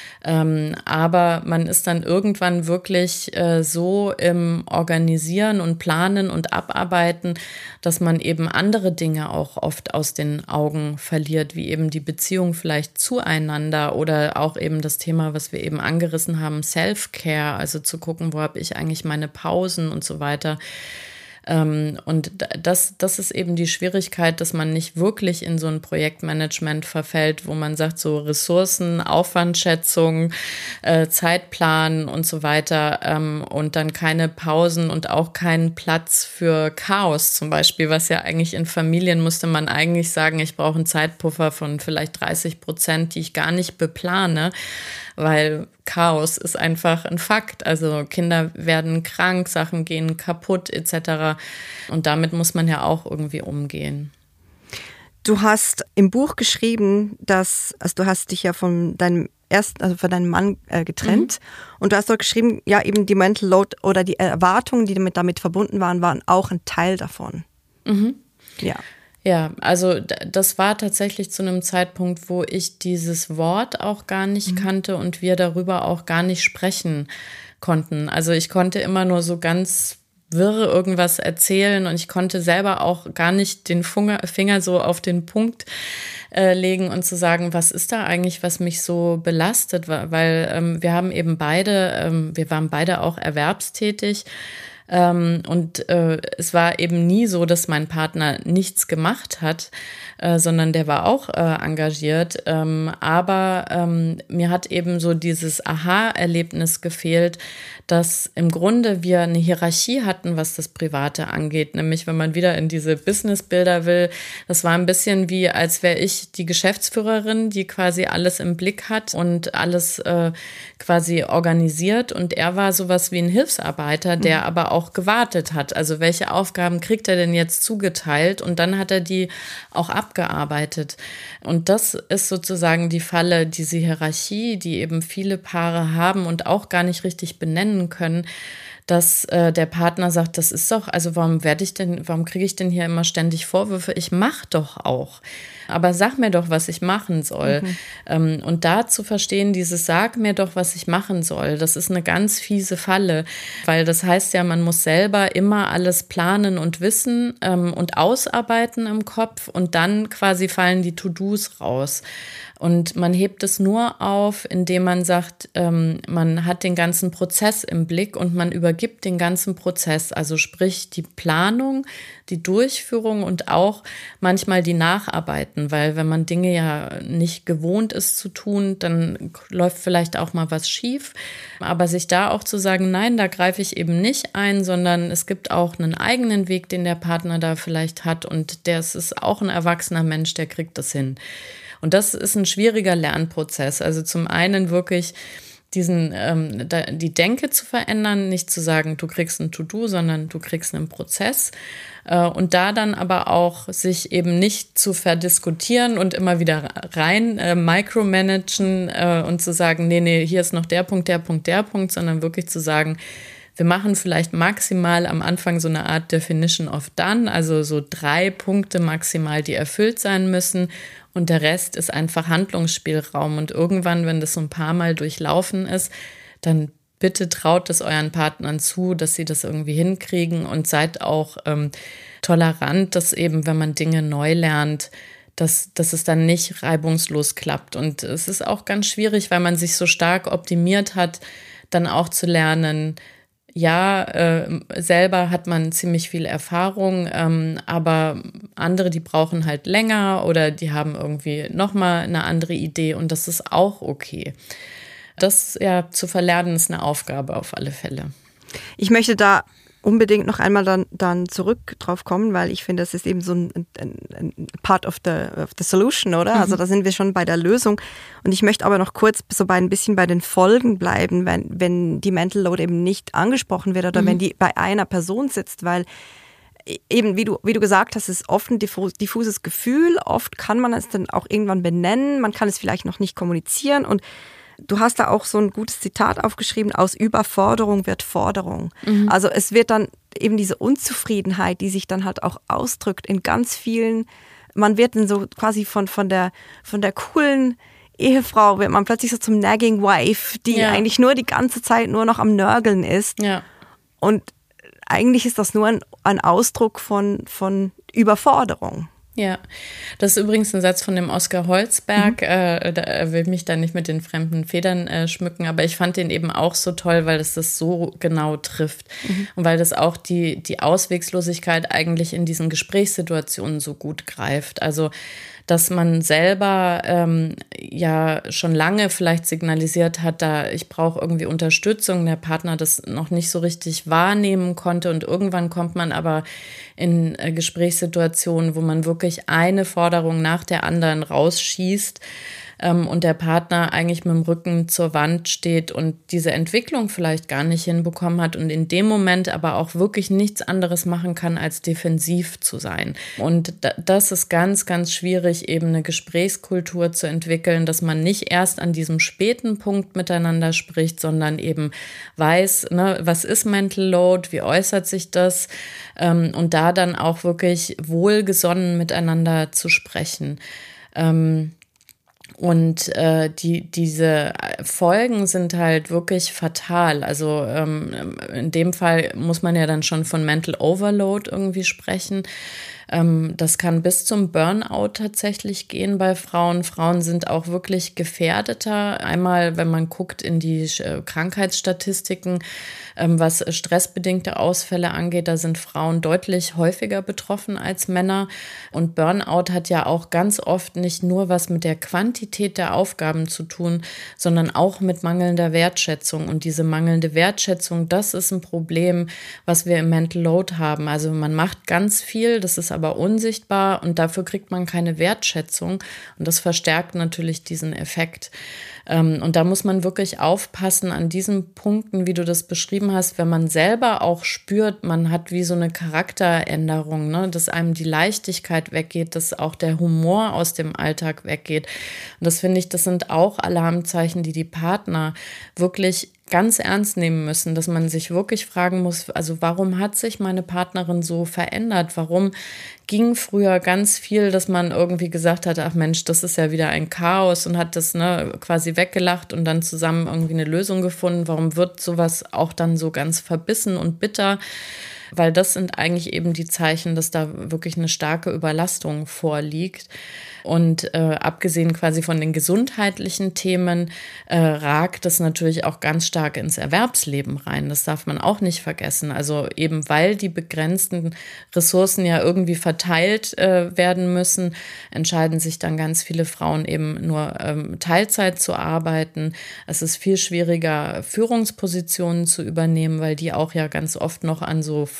Aber man ist dann irgendwann wirklich so im Organisieren und Planen und Abarbeiten, dass man eben andere Dinge auch oft aus den Augen verliert, wie eben die Beziehung vielleicht zueinander oder auch eben das Thema, was wir eben angerissen haben, Self-Care, also zu gucken, wo habe ich eigentlich meine Pausen und so weiter. Und das ist eben die Schwierigkeit, dass man nicht wirklich in so ein Projektmanagement verfällt, wo man sagt, so Ressourcen, Aufwandschätzung, Zeitplan und so weiter und dann keine Pausen und auch keinen Platz für Chaos zum Beispiel, was ja eigentlich in Familien musste man eigentlich sagen, ich brauche einen Zeitpuffer von vielleicht 30%, die ich gar nicht beplane, weil Chaos ist einfach ein Fakt. Also Kinder werden krank, Sachen gehen kaputt etc. Und damit muss man ja auch irgendwie umgehen. Du hast im Buch geschrieben, dass, also du hast dich ja von deinem Mann getrennt und du hast dort geschrieben, ja eben die Mental Load oder die Erwartungen, die damit verbunden waren auch ein Teil davon. Mhm. Ja. Ja, also das war tatsächlich zu einem Zeitpunkt, wo ich dieses Wort auch gar nicht kannte und wir darüber auch gar nicht sprechen konnten. Also ich konnte immer nur so ganz wirr irgendwas erzählen und ich konnte selber auch gar nicht den Finger so auf den Punkt legen und zu sagen, was ist da eigentlich, was mich so belastet, weil wir haben eben wir waren beide auch erwerbstätig. Und es war eben nie so, dass mein Partner nichts gemacht hat, sondern der war auch engagiert. Aber mir hat eben so dieses Aha-Erlebnis gefehlt, dass im Grunde wir eine Hierarchie hatten, was das Private angeht. Nämlich, wenn man wieder in diese Businessbilder will, das war ein bisschen wie, als wäre ich die Geschäftsführerin, die quasi alles im Blick hat und alles quasi organisiert. Und er war sowas wie ein Hilfsarbeiter, der aber auch gewartet hat. Also welche Aufgaben kriegt er denn jetzt zugeteilt? Und dann hat er die auch abgearbeitet. Und das ist sozusagen die Falle, diese Hierarchie, die eben viele Paare haben und auch gar nicht richtig benennen können, dass der Partner sagt, das ist doch, also warum kriege ich denn hier immer ständig Vorwürfe? Ich mache doch auch. Aber sag mir doch, was ich machen soll. Und da zu verstehen, dieses Sag mir doch, was ich machen soll, das ist eine ganz fiese Falle, weil das heißt ja, man muss selber immer alles planen und wissen und ausarbeiten im Kopf und dann quasi fallen die To-Dos raus. Und man hebt es nur auf, indem man sagt, man hat den ganzen Prozess im Blick und man übergibt den ganzen Prozess, also sprich die Planung, die Durchführung und auch manchmal die Nacharbeiten, weil wenn man Dinge ja nicht gewohnt ist zu tun, dann läuft vielleicht auch mal was schief. Aber sich da auch zu sagen, nein, da greife ich eben nicht ein, sondern es gibt auch einen eigenen Weg, den der Partner da vielleicht hat und das ist auch ein erwachsener Mensch, der kriegt das hin. Und das ist ein schwieriger Lernprozess. Also zum einen wirklich die Denke zu verändern, nicht zu sagen, du kriegst ein To-Do, sondern du kriegst einen Prozess. Und da dann aber auch sich eben nicht zu verdiskutieren und immer wieder rein micromanagen und zu sagen, nee, hier ist noch der Punkt, sondern wirklich zu sagen, wir machen vielleicht maximal am Anfang so eine Art Definition of Done, also so 3 Punkte maximal, die erfüllt sein müssen. Und der Rest ist einfach Handlungsspielraum. Und irgendwann, wenn das so ein paar Mal durchlaufen ist, dann bitte traut es euren Partnern zu, dass sie das irgendwie hinkriegen und seid auch tolerant, dass eben, wenn man Dinge neu lernt, dass es dann nicht reibungslos klappt. Und es ist auch ganz schwierig, weil man sich so stark optimiert hat, dann auch zu lernen, ja, selber hat man ziemlich viel Erfahrung, aber andere, die brauchen halt länger oder die haben irgendwie nochmal eine andere Idee und das ist auch okay. Das ja zu verlernen ist eine Aufgabe auf alle Fälle. Ich möchte da unbedingt noch einmal dann zurück drauf kommen, weil ich finde, das ist eben so ein Part of the solution, oder? Also da sind wir schon bei der Lösung. Und ich möchte aber noch kurz so ein bisschen bei den Folgen bleiben, wenn die Mental Load eben nicht angesprochen wird oder wenn die bei einer Person sitzt, weil eben, wie du gesagt hast, ist oft ein diffuses Gefühl. Oft kann man es dann auch irgendwann benennen, man kann es vielleicht noch nicht kommunizieren und du hast da auch so ein gutes Zitat aufgeschrieben, aus Überforderung wird Forderung. Also es wird dann eben diese Unzufriedenheit, die sich dann halt auch ausdrückt in ganz vielen, man wird dann so quasi von der coolen Ehefrau, wird man plötzlich so zum nagging wife, die eigentlich nur die ganze Zeit nur noch am Nörgeln ist. Ja. Und eigentlich ist das nur ein Ausdruck von Überforderung. Ja, das ist übrigens ein Satz von dem Oskar Holzberg. Er will mich da nicht mit den fremden Federn schmücken, aber ich fand den eben auch so toll, weil es das so genau trifft und weil das auch die Auswegslosigkeit eigentlich in diesen Gesprächssituationen so gut greift. Also dass man selber ja schon lange vielleicht signalisiert hat, ich brauche irgendwie Unterstützung, der Partner das noch nicht so richtig wahrnehmen konnte und irgendwann kommt man aber in Gesprächssituationen, wo man wirklich eine Forderung nach der anderen rausschießt und der Partner eigentlich mit dem Rücken zur Wand steht und diese Entwicklung vielleicht gar nicht hinbekommen hat und in dem Moment aber auch wirklich nichts anderes machen kann, als defensiv zu sein. Und das ist ganz, ganz schwierig, eben eine Gesprächskultur zu entwickeln, dass man nicht erst an diesem späten Punkt miteinander spricht, sondern eben weiß, ne, was ist Mental Load, wie äußert sich das und da dann auch wirklich wohlgesonnen miteinander zu sprechen. Und diese Folgen sind halt wirklich fatal. Also in dem Fall muss man ja dann schon von Mental Overload irgendwie sprechen. Das kann bis zum Burnout tatsächlich gehen bei Frauen. Frauen sind auch wirklich gefährdeter. Einmal, wenn man guckt in die Krankheitsstatistiken, was stressbedingte Ausfälle angeht, da sind Frauen deutlich häufiger betroffen als Männer. Und Burnout hat ja auch ganz oft nicht nur was mit der Quantität der Aufgaben zu tun, sondern auch mit mangelnder Wertschätzung. Und diese mangelnde Wertschätzung, das ist ein Problem, was wir im Mental Load haben. Also man macht ganz viel, das ist aber unsichtbar und dafür kriegt man keine Wertschätzung. Und das verstärkt natürlich diesen Effekt. Und da muss man wirklich aufpassen an diesen Punkten, wie du das beschrieben hast, wenn man selber auch spürt, man hat wie so eine Charakteränderung, ne? Dass einem die Leichtigkeit weggeht, dass auch der Humor aus dem Alltag weggeht. Und das finde ich, das sind auch Alarmzeichen, die Partner wirklich ganz ernst nehmen müssen, dass man sich wirklich fragen muss, also warum hat sich meine Partnerin so verändert? Warum ging früher ganz viel, dass man irgendwie gesagt hat, ach Mensch, das ist ja wieder ein Chaos und hat das quasi weggelacht und dann zusammen irgendwie eine Lösung gefunden. Warum wird sowas auch dann so ganz verbissen und bitter? Weil das sind eigentlich eben die Zeichen, dass da wirklich eine starke Überlastung vorliegt. Und abgesehen quasi von den gesundheitlichen Themen ragt es natürlich auch ganz stark ins Erwerbsleben rein. Das darf man auch nicht vergessen. Also eben weil die begrenzten Ressourcen ja irgendwie verteilt werden müssen, entscheiden sich dann ganz viele Frauen eben nur Teilzeit zu arbeiten. Es ist viel schwieriger, Führungspositionen zu übernehmen, weil die auch ja ganz oft noch an so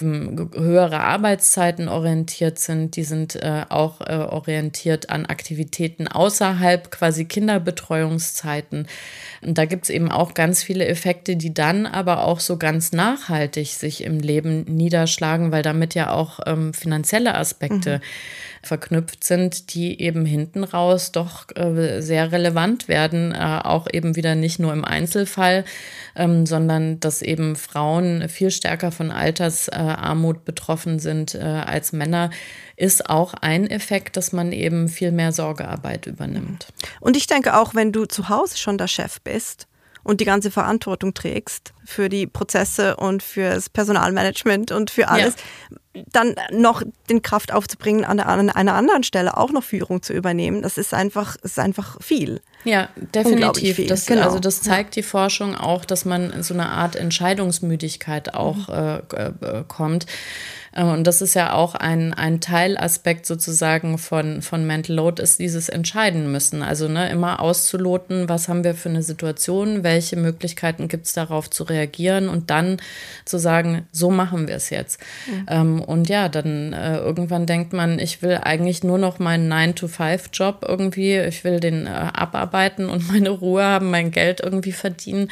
höhere Arbeitszeiten orientiert sind. Die sind auch orientiert an Aktivitäten außerhalb quasi Kinderbetreuungszeiten. Und da gibt es eben auch ganz viele Effekte, die dann aber auch so ganz nachhaltig sich im Leben niederschlagen, weil damit ja auch finanzielle Aspekte verknüpft sind, die eben hinten raus doch sehr relevant werden, auch eben wieder nicht nur im Einzelfall, sondern dass eben Frauen viel stärker von Altersarmut betroffen sind als Männer, ist auch ein Effekt, dass man eben viel mehr Sorgearbeit übernimmt. Und ich denke auch, wenn du zu Hause schon der Chef bist und die ganze Verantwortung trägst für die Prozesse und fürs Personalmanagement und für alles, dann noch den Kraft aufzubringen, an einer anderen Stelle auch noch Führung zu übernehmen, das ist einfach viel. Ja, definitiv. Viel. Genau. Also das zeigt die Forschung auch, dass man in so eine Art Entscheidungsmüdigkeit auch kommt. Und das ist ja auch ein Teilaspekt sozusagen von Mental Load, ist dieses Entscheiden müssen. Also immer auszuloten, was haben wir für eine Situation, welche Möglichkeiten gibt es darauf zu reagieren und dann zu sagen, so machen wir es jetzt. Und ja, dann irgendwann denkt man, ich will eigentlich nur noch meinen 9-to-5-Job irgendwie, ich will den abarbeiten und meine Ruhe haben, mein Geld irgendwie verdienen.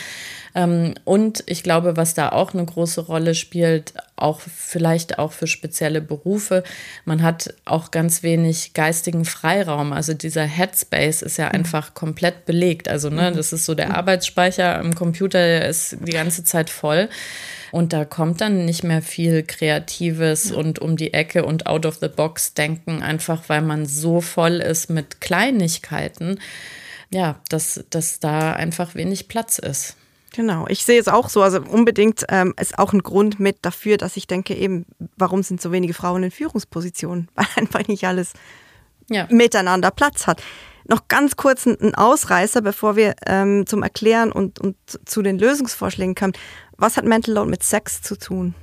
Und ich glaube, was da auch eine große Rolle spielt, auch vielleicht auch für spezielle Berufe, man hat auch ganz wenig geistigen Freiraum. Also dieser Headspace ist ja einfach komplett belegt. Also das ist so der Arbeitsspeicher im Computer, der ist die ganze Zeit voll. Und da kommt dann nicht mehr viel Kreatives und um die Ecke und out of the box denken, einfach weil man so voll ist mit Kleinigkeiten, ja, dass da einfach wenig Platz ist. Genau, ich sehe es auch so, also unbedingt ist auch ein Grund mit dafür, dass ich denke eben, warum sind so wenige Frauen in Führungspositionen, weil einfach nicht alles miteinander Platz hat. Noch ganz kurz ein Ausreißer, bevor wir zum Erklären und zu den Lösungsvorschlägen kommen. Was hat Mental Load mit Sex zu tun?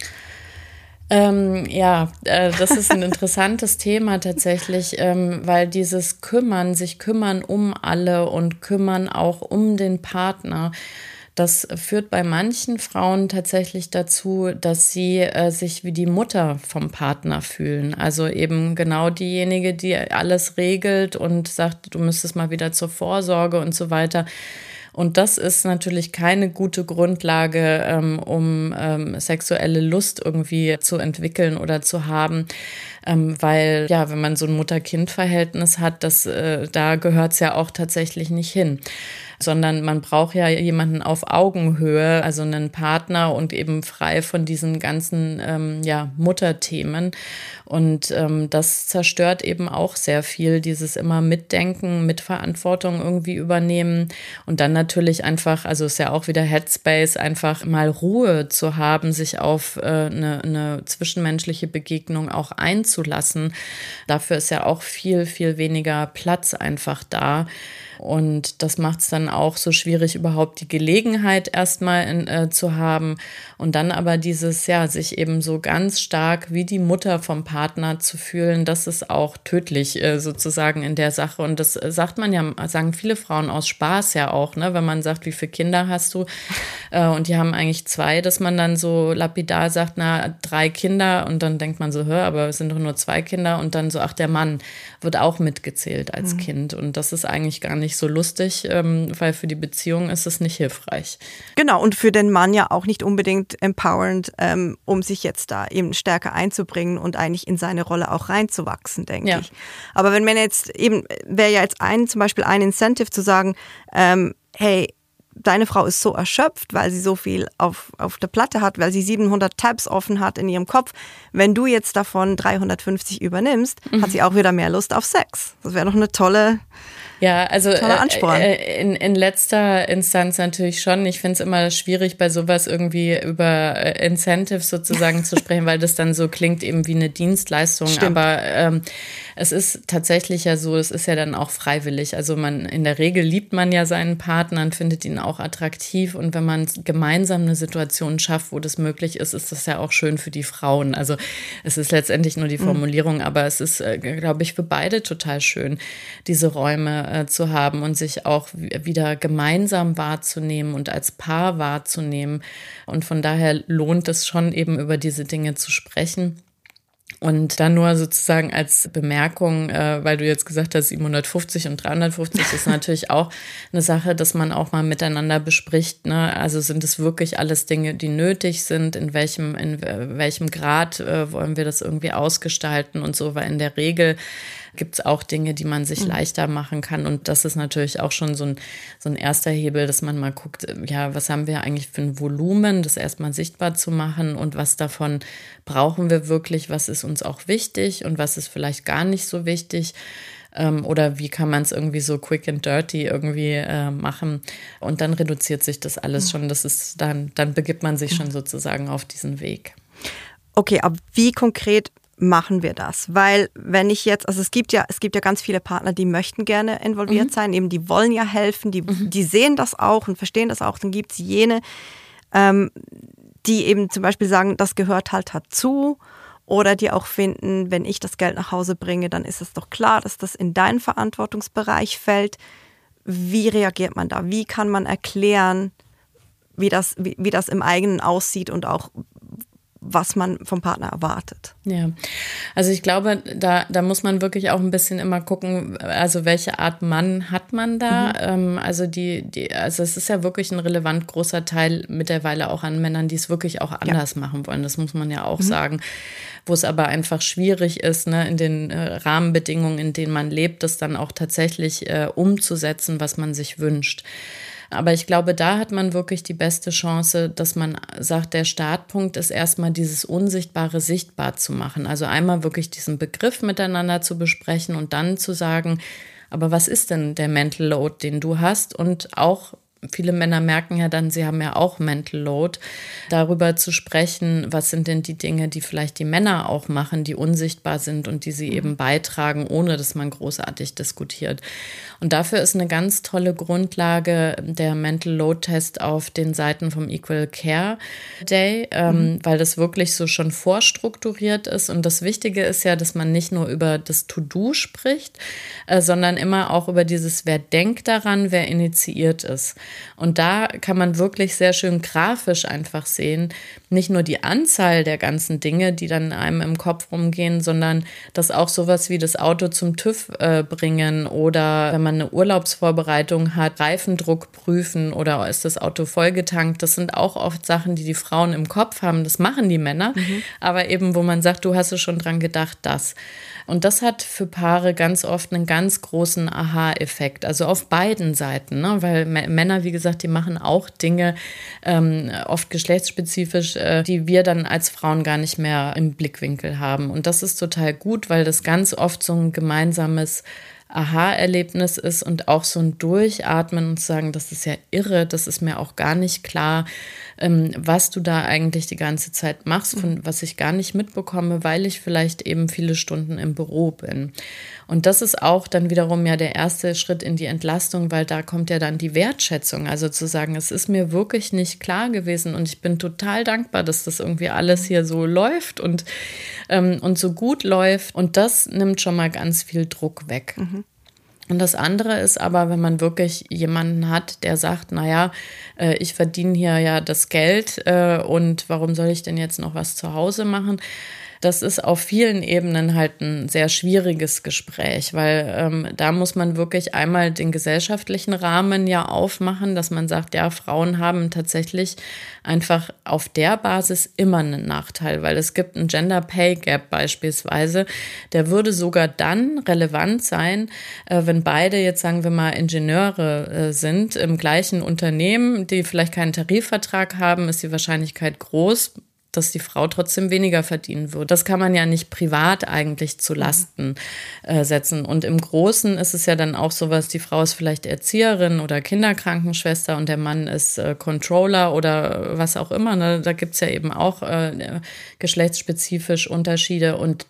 Das ist ein interessantes Thema tatsächlich, weil dieses sich kümmern um alle und kümmern auch um den Partner, das führt bei manchen Frauen tatsächlich dazu, dass sie sich wie die Mutter vom Partner fühlen. Also eben genau diejenige, die alles regelt und sagt, du müsstest mal wieder zur Vorsorge und so weiter. Und das ist natürlich keine gute Grundlage, um sexuelle Lust irgendwie zu entwickeln oder zu haben. Weil, ja, wenn man so ein Mutter-Kind-Verhältnis hat, da gehört es ja auch tatsächlich nicht hin. Sondern man braucht ja jemanden auf Augenhöhe, also einen Partner und eben frei von diesen ganzen Mutterthemen. Und das zerstört eben auch sehr viel, dieses immer Mitdenken, Mitverantwortung irgendwie übernehmen und dann natürlich einfach, also ist ja auch wieder Headspace, einfach mal Ruhe zu haben, sich auf eine zwischenmenschliche Begegnung auch einzulassen. Dafür ist ja auch viel, viel weniger Platz einfach da. Und das macht es dann auch so schwierig, überhaupt die Gelegenheit erstmal zu haben. Und dann aber sich eben so ganz stark wie die Mutter vom Partner zu fühlen, das ist auch tödlich sozusagen in der Sache. Und das sagen viele Frauen aus Spaß ja auch, ne? Wenn man sagt, wie viele Kinder hast du? Und die haben eigentlich 2, dass man dann so lapidar sagt, 3 Kinder. Und dann denkt man so, aber es sind doch nur 2 Kinder. Und dann so, der Mann wird auch mitgezählt als Kind. Und das ist eigentlich gar nicht so lustig, weil für die Beziehung ist es nicht hilfreich. Genau, und für den Mann ja auch nicht unbedingt empowernd, um sich jetzt da eben stärker einzubringen und eigentlich in seine Rolle auch reinzuwachsen, denke ich. Aber wenn man jetzt eben, wäre ja jetzt zum Beispiel ein Incentive zu sagen, hey, deine Frau ist so erschöpft, weil sie so viel auf der Platte hat, weil sie 700 Tabs offen hat in ihrem Kopf. Wenn du jetzt davon 350 übernimmst, hat sie auch wieder mehr Lust auf Sex. Das wäre doch eine toller Ansporn. In letzter Instanz natürlich schon. Ich finde es immer schwierig, bei sowas irgendwie über Incentives sozusagen zu sprechen, weil das dann so klingt eben wie eine Dienstleistung. Stimmt. Aber es ist tatsächlich ja so, es ist ja dann auch freiwillig. Also in der Regel liebt man ja seinen Partner und findet ihn auch attraktiv und wenn man gemeinsam eine Situation schafft, wo das möglich ist, ist das ja auch schön für die Frauen. Also es ist letztendlich nur die Formulierung, aber es ist, glaube ich, für beide total schön, diese Räume zu haben und sich auch wieder gemeinsam wahrzunehmen und als Paar wahrzunehmen. Und von daher lohnt es schon eben über diese Dinge zu sprechen. Und dann nur sozusagen als Bemerkung, weil du jetzt gesagt hast, 750 und 350 ist natürlich auch eine Sache, dass man auch mal miteinander bespricht, ne? Also sind es wirklich alles Dinge, die nötig sind? In welchem Grad wollen wir das irgendwie ausgestalten und so? Weil in der Regel gibt es auch Dinge, die man sich leichter machen kann. Und das ist natürlich auch schon so ein erster Hebel, dass man mal guckt, ja, was haben wir eigentlich für ein Volumen, das erstmal sichtbar zu machen und was davon brauchen wir wirklich, was ist uns auch wichtig und was ist vielleicht gar nicht so wichtig. Oder wie kann man es irgendwie so quick and dirty irgendwie machen. Und dann reduziert sich das alles schon. Das ist dann begibt man sich schon sozusagen auf diesen Weg. Okay, aber wie konkret machen wir das? Weil wenn ich jetzt, also es gibt ja ganz viele Partner, die möchten gerne involviert sein, eben die wollen ja helfen, die sehen das auch und verstehen das auch. Dann gibt es jene, die eben zum Beispiel sagen, das gehört halt dazu, oder die auch finden, wenn ich das Geld nach Hause bringe, dann ist es doch klar, dass das in deinen Verantwortungsbereich fällt. Wie reagiert man da? Wie kann man erklären, wie das im eigenen aussieht und auch was man vom Partner erwartet? Ja, also ich glaube, da muss man wirklich auch ein bisschen immer gucken, also welche Art Mann hat man da? Also also es ist ja wirklich ein relevant großer Teil mittlerweile auch an Männern, die es wirklich auch anders machen wollen. Das muss man ja auch sagen. Wo es aber einfach schwierig ist, ne, in den Rahmenbedingungen, in denen man lebt, das dann auch tatsächlich umzusetzen, was man sich wünscht. Aber ich glaube, da hat man wirklich die beste Chance, dass man sagt, der Startpunkt ist erstmal dieses Unsichtbare sichtbar zu machen. Also einmal wirklich diesen Begriff miteinander zu besprechen und dann zu sagen, aber was ist denn der Mental Load, den du hast? Und auch viele Männer merken ja dann, sie haben ja auch Mental Load, darüber zu sprechen, was sind denn die Dinge, die vielleicht die Männer auch machen, die unsichtbar sind und die sie eben beitragen, ohne dass man großartig diskutiert. Und dafür ist eine ganz tolle Grundlage der Mental Load Test auf den Seiten vom Equal Care Day, weil das wirklich so schon vorstrukturiert ist. Und das Wichtige ist ja, dass man nicht nur über das To-Do spricht, sondern immer auch über dieses, wer denkt daran, wer initiiert ist. Und da kann man wirklich sehr schön grafisch einfach sehen, nicht nur die Anzahl der ganzen Dinge, die dann einem im Kopf rumgehen, sondern dass auch sowas wie das Auto zum TÜV bringen oder wenn man eine Urlaubsvorbereitung hat, Reifendruck prüfen oder ist das Auto vollgetankt. Das sind auch oft Sachen, die Frauen im Kopf haben. Das machen die Männer, aber eben wo man sagt, du hast schon dran gedacht, das. Und das hat für Paare ganz oft einen ganz großen Aha-Effekt, also auf beiden Seiten, ne? Weil Männer, wie gesagt, die machen auch Dinge, oft geschlechtsspezifisch, die wir dann als Frauen gar nicht mehr im Blickwinkel haben. Und das ist total gut, weil das ganz oft so ein gemeinsames Aha-Erlebnis ist und auch so ein Durchatmen und sagen, das ist ja irre, das ist mir auch gar nicht klar, was du da eigentlich die ganze Zeit machst, von was ich gar nicht mitbekomme, weil ich vielleicht eben viele Stunden im Büro bin. Und das ist auch dann wiederum ja der erste Schritt in die Entlastung, weil da kommt ja dann die Wertschätzung, also zu sagen, es ist mir wirklich nicht klar gewesen und ich bin total dankbar, dass das irgendwie alles hier so läuft und so gut läuft und das nimmt schon mal ganz viel Druck weg. Und das andere ist aber, wenn man wirklich jemanden hat, der sagt, naja, ich verdiene hier ja das Geld und warum soll ich denn jetzt noch was zu Hause machen? Das ist auf vielen Ebenen halt ein sehr schwieriges Gespräch, weil da muss man wirklich einmal den gesellschaftlichen Rahmen ja aufmachen, dass man sagt, ja, Frauen haben tatsächlich einfach auf der Basis immer einen Nachteil, weil es gibt einen Gender Pay Gap beispielsweise, der würde sogar dann relevant sein, wenn beide jetzt, sagen wir mal, Ingenieure sind im gleichen Unternehmen, die vielleicht keinen Tarifvertrag haben, ist die Wahrscheinlichkeit groß, dass die Frau trotzdem weniger verdienen wird. Das kann man ja nicht privat eigentlich zu Lasten setzen. Und im Großen ist es ja dann auch sowas, die Frau ist vielleicht Erzieherin oder Kinderkrankenschwester und der Mann ist Controller oder was auch immer. Ne? Da gibt's ja eben auch geschlechtsspezifisch Unterschiede und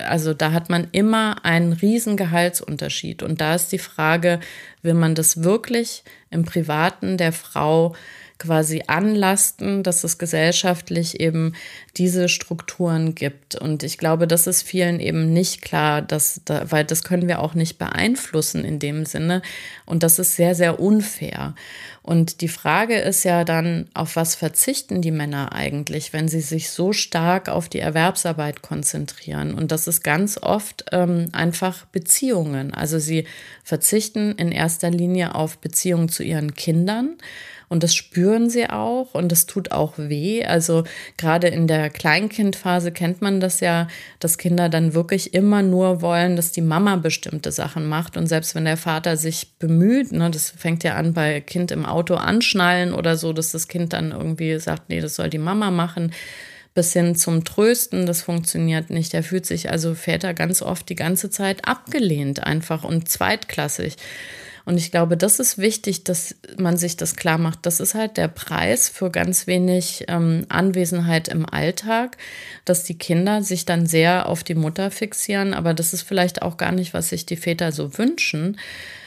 da hat man immer einen riesen Gehaltsunterschied. Und da ist die Frage, will man das wirklich im Privaten der Frau quasi anlasten, dass es gesellschaftlich eben diese Strukturen gibt. Und ich glaube, das ist vielen eben nicht klar, weil das können wir auch nicht beeinflussen in dem Sinne. Und das ist sehr, sehr unfair. Und die Frage ist ja dann, auf was verzichten die Männer eigentlich, wenn sie sich so stark auf die Erwerbsarbeit konzentrieren? Und das ist ganz oft einfach Beziehungen. Also sie verzichten in erster Linie auf Beziehungen zu ihren Kindern. Und das spüren sie auch und das tut auch weh. Also gerade in der Kleinkindphase kennt man das ja, dass Kinder dann wirklich immer nur wollen, dass die Mama bestimmte Sachen macht. Und selbst wenn der Vater sich bemüht, ne, das fängt ja an bei Kind im Auto anschnallen oder so, dass das Kind dann irgendwie sagt, nee, das soll die Mama machen, bis hin zum Trösten, das funktioniert nicht. Da fühlt sich also Väter ganz oft die ganze Zeit abgelehnt einfach und zweitklassig. Und ich glaube, das ist wichtig, dass man sich das klar macht. Das ist halt der Preis für ganz wenig Anwesenheit im Alltag, dass die Kinder sich dann sehr auf die Mutter fixieren. Aber das ist vielleicht auch gar nicht, was sich die Väter so wünschen.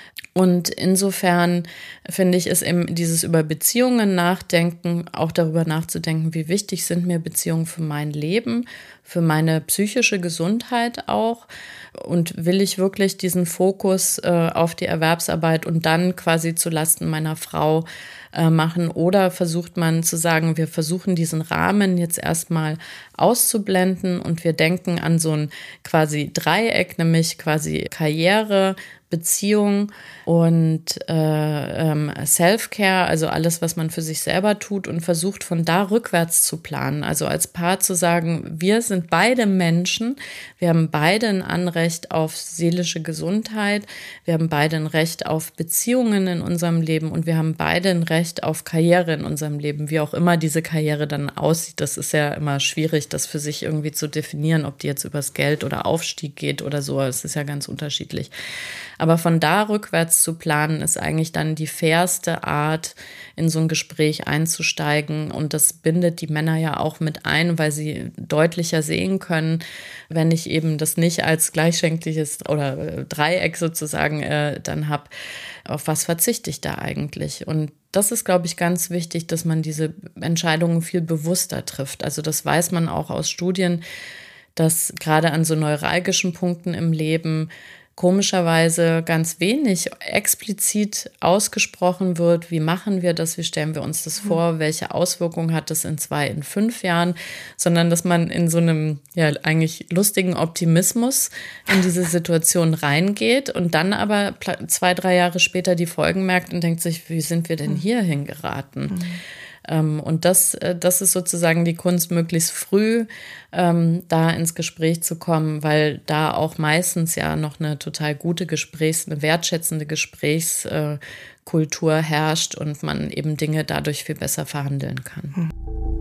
Und insofern finde ich es eben dieses über Beziehungen nachdenken, auch darüber nachzudenken, wie wichtig sind mir Beziehungen für mein Leben, für meine psychische Gesundheit auch. Und will ich wirklich diesen Fokus auf die Erwerbsarbeit und dann quasi zu Lasten meiner Frau machen? Oder versucht man zu sagen, wir versuchen diesen Rahmen jetzt erstmal auszublenden und wir denken an so ein quasi Dreieck, nämlich quasi Karriere, Beziehung und Self-Care, also alles, was man für sich selber tut und versucht von da rückwärts zu planen. Also als Paar zu sagen, wir sind beide Menschen, wir haben beide ein Anrecht auf seelische Gesundheit, wir haben beide ein Recht auf Beziehungen in unserem Leben und wir haben beide ein Recht auf Karriere in unserem Leben, wie auch immer diese Karriere dann aussieht. Das ist ja immer schwierig, das für sich irgendwie zu definieren, ob die jetzt übers Geld oder Aufstieg geht oder so. Es ist ja ganz unterschiedlich. Aber von da rückwärts zu planen, ist eigentlich dann die fairste Art, in so ein Gespräch einzusteigen. Und das bindet die Männer ja auch mit ein, weil sie deutlicher sehen können, wenn ich eben das nicht als gleichschenkliches oder Dreieck sozusagen dann habe, auf was verzichte ich da eigentlich? Und das ist, glaube ich, ganz wichtig, dass man diese Entscheidungen viel bewusster trifft. Also das weiß man auch aus Studien, dass gerade an so neuralgischen Punkten im Leben komischerweise ganz wenig explizit ausgesprochen wird, wie machen wir das, wie stellen wir uns das vor, welche Auswirkungen hat das in 2, in 5 Jahren, sondern dass man in so einem ja eigentlich lustigen Optimismus in diese Situation reingeht und dann aber 2, 3 Jahre später die Folgen merkt und denkt sich, wie sind wir denn hier hingeraten? Und das ist sozusagen die Kunst, möglichst früh da ins Gespräch zu kommen, weil da auch meistens ja noch eine total gute eine wertschätzende Gesprächskultur herrscht und man eben Dinge dadurch viel besser verhandeln kann.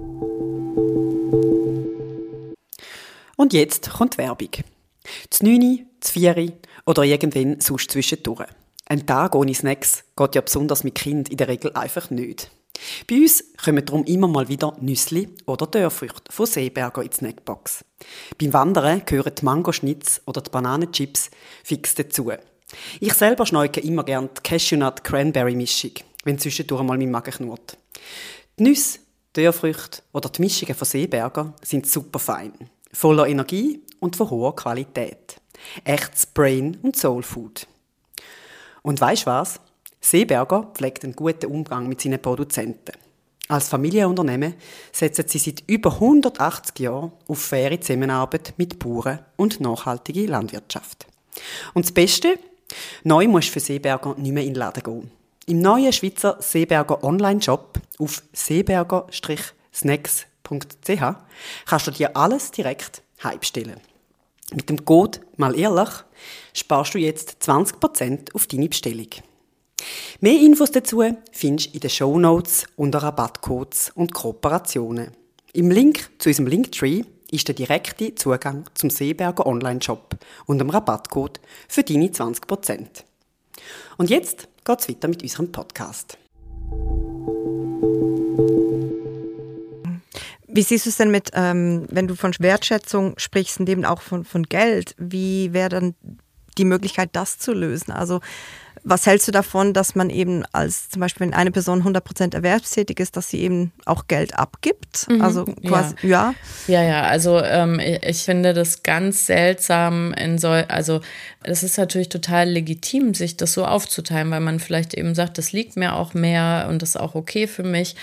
Und jetzt kommt Werbung. Zu 9, zu 4 oder irgendwann sonst zwischendurch. Ein Tag ohne Snacks geht ja besonders mit Kind in der Regel einfach nicht. Bei uns kommen darum immer mal wieder Nüssli oder Dörrfrüchte von Seeberger in die Snackbox. Beim Wandern gehören die Mangoschnitz oder die Bananenchips fix dazu. Ich selber schneuke immer gern die Cashewnut-Cranberry-Mischung, wenn zwischendurch mal mein Magen knurrt. Die Nüsse, Dörrfrüchte oder die Mischungen von Seeberger sind super fein, voller Energie und von hoher Qualität. Echtes Brain- und Soul-Food. Und weisst was? Seeberger pflegt einen guten Umgang mit seinen Produzenten. Als Familienunternehmen setzen sie seit über 180 Jahren auf faire Zusammenarbeit mit Bauern und nachhaltige Landwirtschaft. Und das Beste? Neu musst du für Seeberger nicht mehr in den Laden gehen. Im neuen Schweizer Seeberger Online-Shop auf seeberger-snacks.ch kannst du dir alles direkt heimstellen. Mit dem Code «Mal ehrlich» sparst du jetzt 20% auf deine Bestellung. Mehr Infos dazu findest du in den Shownotes unter Rabattcodes und Kooperationen. Im Link zu unserem Linktree ist der direkte Zugang zum Seeberger Online-Shop und dem Rabattcode für deine 20%. Und jetzt geht's weiter mit unserem Podcast. Wie siehst du es denn mit, wenn du von Wertschätzung sprichst und eben auch von Geld, wie wäre dann die Möglichkeit, das zu lösen? Also was hältst du davon, dass man eben als zum Beispiel, wenn eine Person 100% erwerbstätig ist, dass sie eben auch Geld abgibt? Also quasi, ja. Ja, also ich finde das ganz seltsam also es ist natürlich total legitim, sich das so aufzuteilen, weil man vielleicht eben sagt, das liegt mir auch mehr und das ist auch okay für mich.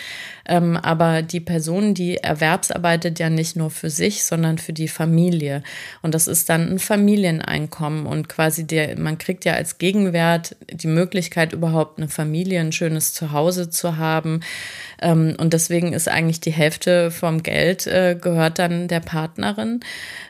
Aber die Person, die erwerbsarbeitet ja nicht nur für sich, sondern für die Familie. Und das ist dann ein Familieneinkommen und quasi man kriegt ja als Gegenwert die Möglichkeit, überhaupt eine Familie, ein schönes Zuhause zu haben. Und deswegen ist eigentlich die Hälfte vom Geld gehört dann der Partnerin.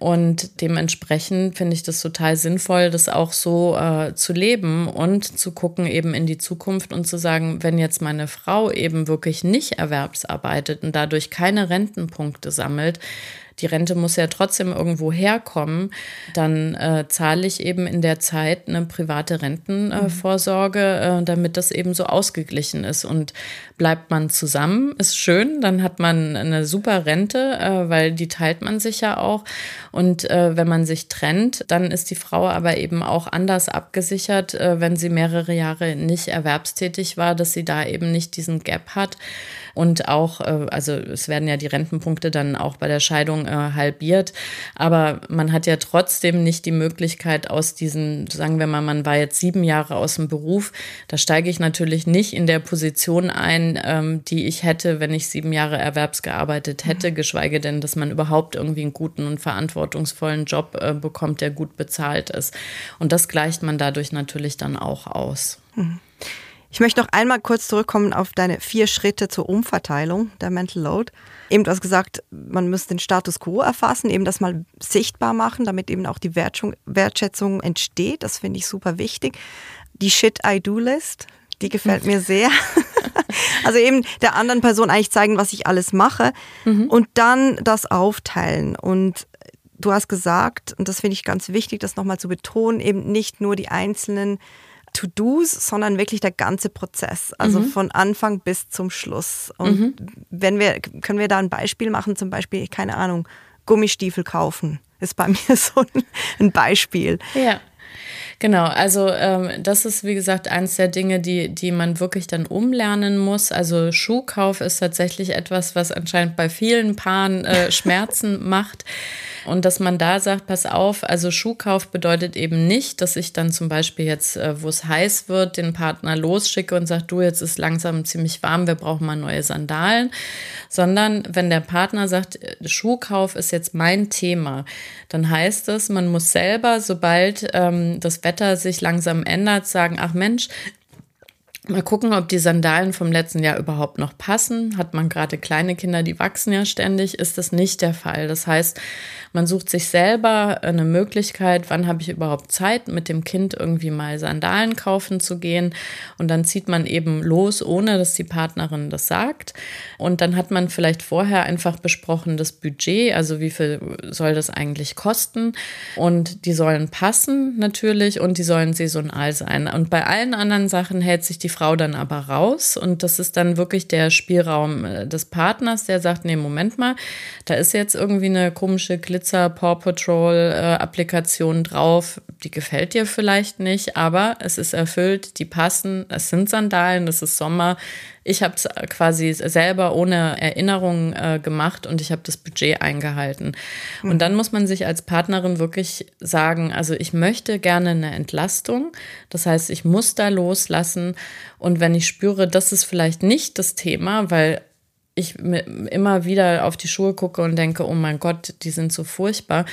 Und dementsprechend finde ich das total sinnvoll, das auch so zu leben und zu gucken eben in die Zukunft und zu sagen, wenn jetzt meine Frau eben wirklich nicht erwerbsarbeitet und dadurch keine Rentenpunkte sammelt, die Rente muss ja trotzdem irgendwo herkommen, dann zahle ich eben in der Zeit eine private Rentenvorsorge, damit das eben so ausgeglichen ist. Und bleibt man zusammen, ist schön, dann hat man eine super Rente, weil die teilt man sich ja auch. Und wenn man sich trennt, dann ist die Frau aber eben auch anders abgesichert, wenn sie mehrere Jahre nicht erwerbstätig war, dass sie da eben nicht diesen Gap hat. Und auch, also es werden ja die Rentenpunkte dann auch bei der Scheidung halbiert, aber man hat ja trotzdem nicht die Möglichkeit aus diesen, sagen wir mal, man war jetzt 7 Jahre aus dem Beruf, da steige ich natürlich nicht in der Position ein, die ich hätte, wenn ich 7 Jahre erwerbsgearbeitet hätte, geschweige denn, dass man überhaupt irgendwie einen guten und verantwortungsvollen Job bekommt, der gut bezahlt ist. Und das gleicht man dadurch natürlich dann auch aus. Ich möchte noch einmal kurz zurückkommen auf deine 4 Schritte zur Umverteilung der Mental Load. Eben, du hast gesagt, man müsste den Status quo erfassen, eben das mal sichtbar machen, damit eben auch die Wertschätzung entsteht. Das finde ich super wichtig. Die Shit-I-Do-List, die gefällt mir sehr. Also eben der anderen Person eigentlich zeigen, was ich alles mache und dann das aufteilen. Und du hast gesagt, und das finde ich ganz wichtig, das nochmal zu betonen, eben nicht nur die einzelnen To-Dos, sondern wirklich der ganze Prozess, also von Anfang bis zum Schluss. Und können wir da ein Beispiel machen, zum Beispiel, keine Ahnung, Gummistiefel kaufen, ist bei mir so ein Beispiel. Ja. Genau, also das ist, wie gesagt, eins der Dinge, die man wirklich dann umlernen muss. Also Schuhkauf ist tatsächlich etwas, was anscheinend bei vielen Paaren Schmerzen macht. Und dass man da sagt, pass auf, also Schuhkauf bedeutet eben nicht, dass ich dann zum Beispiel jetzt, wo es heiß wird, den Partner losschicke und sage, du, jetzt ist langsam ziemlich warm, wir brauchen mal neue Sandalen. Sondern wenn der Partner sagt, Schuhkauf ist jetzt mein Thema, dann heißt es, man muss selber, sobald das Wetter sich langsam ändert, sagen, ach Mensch, mal gucken, ob die Sandalen vom letzten Jahr überhaupt noch passen. Hat man gerade kleine Kinder, die wachsen ja ständig, ist das nicht der Fall. Das heißt, man sucht sich selber eine Möglichkeit, wann habe ich überhaupt Zeit, mit dem Kind irgendwie mal Sandalen kaufen zu gehen. Und dann zieht man eben los, ohne dass die Partnerin das sagt. Und dann hat man vielleicht vorher einfach besprochen, das Budget, also wie viel soll das eigentlich kosten. Und die sollen passen natürlich und die sollen saisonal sein. Und bei allen anderen Sachen hält sich die Frau dann aber raus und das ist dann wirklich der Spielraum des Partners, der sagt, nee, Moment mal, da ist jetzt irgendwie eine komische Glitzer Paw Patrol Applikation drauf, die gefällt dir vielleicht nicht, aber es ist erfüllt, die passen, es sind Sandalen, es ist Sommer. Ich habe es quasi selber ohne Erinnerung gemacht und ich habe das Budget eingehalten. Und dann muss man sich als Partnerin wirklich sagen, also ich möchte gerne eine Entlastung. Das heißt, ich muss da loslassen. Und wenn ich spüre, das ist vielleicht nicht das Thema, weil ich immer wieder auf die Schuhe gucke und denke, oh mein Gott, die sind so furchtbar,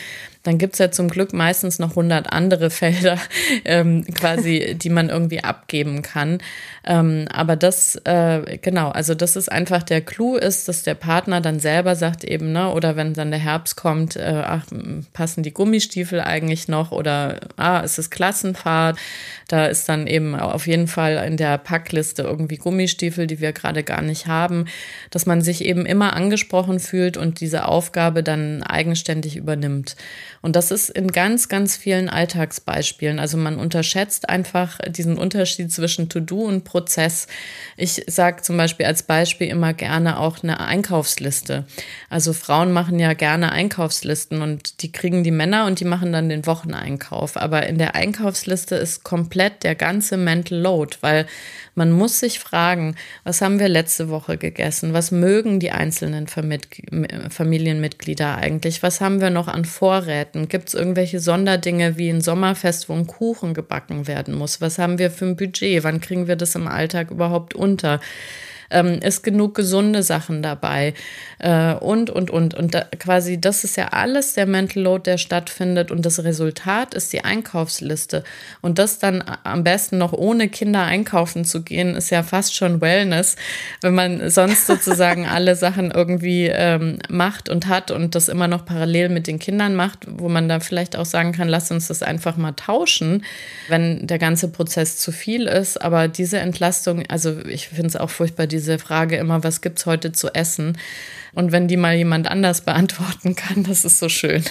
dann gibt's ja zum Glück meistens noch 100 andere Felder, quasi, die man irgendwie abgeben kann. Aber das, genau, also das ist einfach der Clou ist, dass der Partner dann selber sagt eben, ne, oder wenn dann der Herbst kommt, passen die Gummistiefel eigentlich noch oder es ist Klassenfahrt, da ist dann eben auf jeden Fall in der Packliste irgendwie Gummistiefel, die wir gerade gar nicht haben, dass man sich eben immer angesprochen fühlt und diese Aufgabe dann eigenständig übernimmt. Und das ist in ganz, ganz vielen Alltagsbeispielen. Also man unterschätzt einfach diesen Unterschied zwischen To-Do und Prozess. Ich sage zum Beispiel als Beispiel immer gerne auch eine Einkaufsliste. Also Frauen machen ja gerne Einkaufslisten und die kriegen die Männer und die machen dann den Wocheneinkauf. Aber in der Einkaufsliste ist komplett der ganze Mental Load, weil man muss sich fragen, was haben wir letzte Woche gegessen? Was mögen die einzelnen Familienmitglieder eigentlich? Was haben wir noch an Vorräten? Gibt es irgendwelche Sonderdinge wie ein Sommerfest, wo ein Kuchen gebacken werden muss? Was haben wir für ein Budget? Wann kriegen wir das im Alltag überhaupt unter? Ist genug gesunde Sachen dabei und. Und quasi das ist ja alles der Mental Load, der stattfindet und das Resultat ist die Einkaufsliste. Und das dann am besten noch ohne Kinder einkaufen zu gehen, ist ja fast schon Wellness, wenn man sonst sozusagen alle Sachen irgendwie macht und hat und das immer noch parallel mit den Kindern macht, wo man da vielleicht auch sagen kann, lass uns das einfach mal tauschen, wenn der ganze Prozess zu viel ist. Aber diese Entlastung, also ich finde es auch furchtbar, diese Frage immer, was gibt's heute zu essen? Und wenn die mal jemand anders beantworten kann, das ist so schön.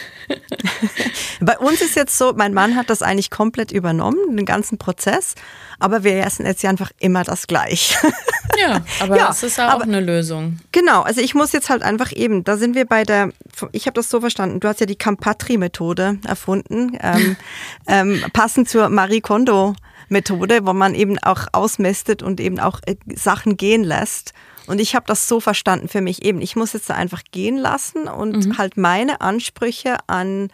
Bei uns ist jetzt so, mein Mann hat das eigentlich komplett übernommen, den ganzen Prozess, aber wir essen jetzt ja einfach immer das gleich. Ja, aber es ist auch eine Lösung. Genau, also ich muss jetzt halt einfach eben, da sind wir bei ich habe das so verstanden, du hast ja die Campatri-Methode erfunden, passend zur Marie Kondo-Methode, wo man eben auch ausmistet und eben auch Sachen gehen lässt. Und ich habe das so verstanden für mich eben, ich muss jetzt da einfach gehen lassen und halt meine Ansprüche an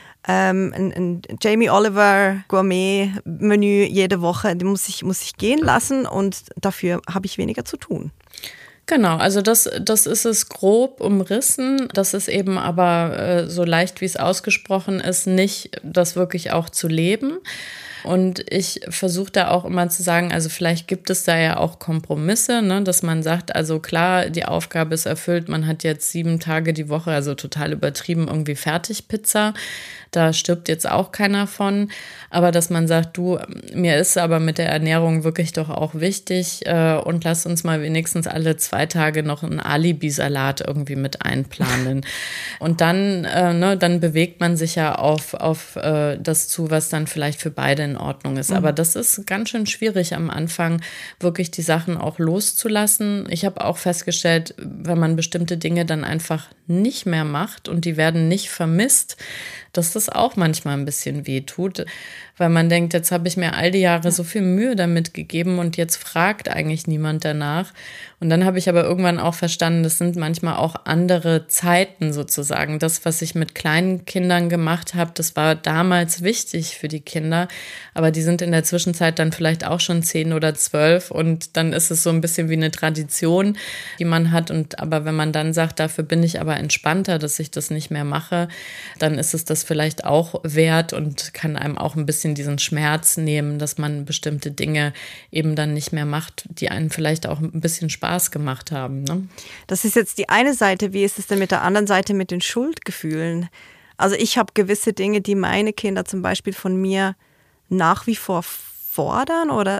ein Jamie Oliver Gourmet-Menü jede Woche, die muss ich gehen lassen und dafür habe ich weniger zu tun. Genau, also das ist es grob umrissen. Das ist eben aber so leicht, wie es ausgesprochen ist, nicht das wirklich auch zu leben. Und ich versuche da auch immer zu sagen, also vielleicht gibt es da ja auch Kompromisse, ne, dass man sagt, also klar, die Aufgabe ist erfüllt, man hat jetzt 7 Tage die Woche, also total übertrieben, irgendwie Fertigpizza. Da stirbt jetzt auch keiner von. Aber dass man sagt, du, mir ist aber mit der Ernährung wirklich doch auch wichtig und lass uns mal wenigstens alle 2 Tage noch einen Alibi-Salat irgendwie mit einplanen. Und dann, dann bewegt man sich ja auf das zu, was dann vielleicht für beide in Ordnung ist. Aber das ist ganz schön schwierig am Anfang, wirklich die Sachen auch loszulassen. Ich habe auch festgestellt, wenn man bestimmte Dinge dann einfach nicht mehr macht und die werden nicht vermisst, dass das auch manchmal ein bisschen weh tut, weil man denkt, jetzt habe ich mir all die Jahre so viel Mühe damit gegeben und jetzt fragt eigentlich niemand danach. Und dann habe ich aber irgendwann auch verstanden, das sind manchmal auch andere Zeiten sozusagen. Das, was ich mit kleinen Kindern gemacht habe, das war damals wichtig für die Kinder, aber die sind in der Zwischenzeit dann vielleicht auch schon 10 oder 12 und dann ist es so ein bisschen wie eine Tradition, die man hat. Aber wenn man dann sagt, dafür bin ich aber entspannter, dass ich das nicht mehr mache, dann ist es das vielleicht auch wert und kann einem auch ein bisschen diesen Schmerz nehmen, dass man bestimmte Dinge eben dann nicht mehr macht, die einen vielleicht auch ein bisschen Spaß gemacht haben. Ne? Das ist jetzt die eine Seite. Wie ist es denn mit der anderen Seite mit den Schuldgefühlen? Also ich habe gewisse Dinge, die meine Kinder zum Beispiel von mir nach wie vor fordern oder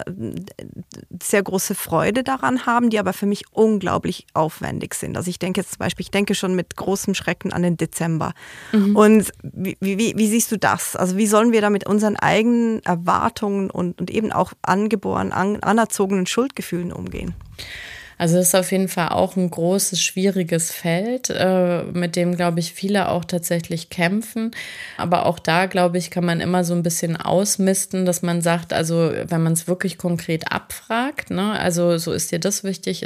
sehr große Freude daran haben, die aber für mich unglaublich aufwendig sind. Also ich denke jetzt zum Beispiel, schon mit großem Schrecken an den Dezember. Und wie siehst du das? Also wie sollen wir da mit unseren eigenen Erwartungen und eben auch anerzogenen Schuldgefühlen umgehen? Also das ist auf jeden Fall auch ein großes, schwieriges Feld, mit dem, glaube ich, viele auch tatsächlich kämpfen. Aber auch da, glaube ich, kann man immer so ein bisschen ausmisten, dass man sagt, also wenn man es wirklich konkret abfragt, ne, also so ist dir das wichtig,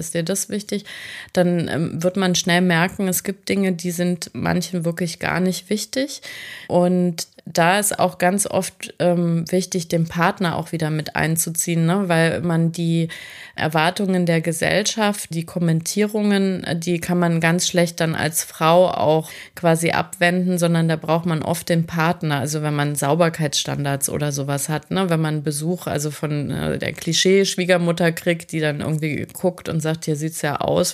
dann wird man schnell merken, es gibt Dinge, die sind manchen wirklich gar nicht wichtig. Und da ist auch ganz oft wichtig, den Partner auch wieder mit einzuziehen, ne? Weil man die Erwartungen der Gesellschaft, die Kommentierungen, die kann man ganz schlecht dann als Frau auch quasi abwenden, sondern da braucht man oft den Partner. Also wenn man Sauberkeitsstandards oder sowas hat, ne? Wenn man Besuch also von der Klischee-Schwiegermutter kriegt, die dann irgendwie guckt und sagt, hier sieht's ja aus,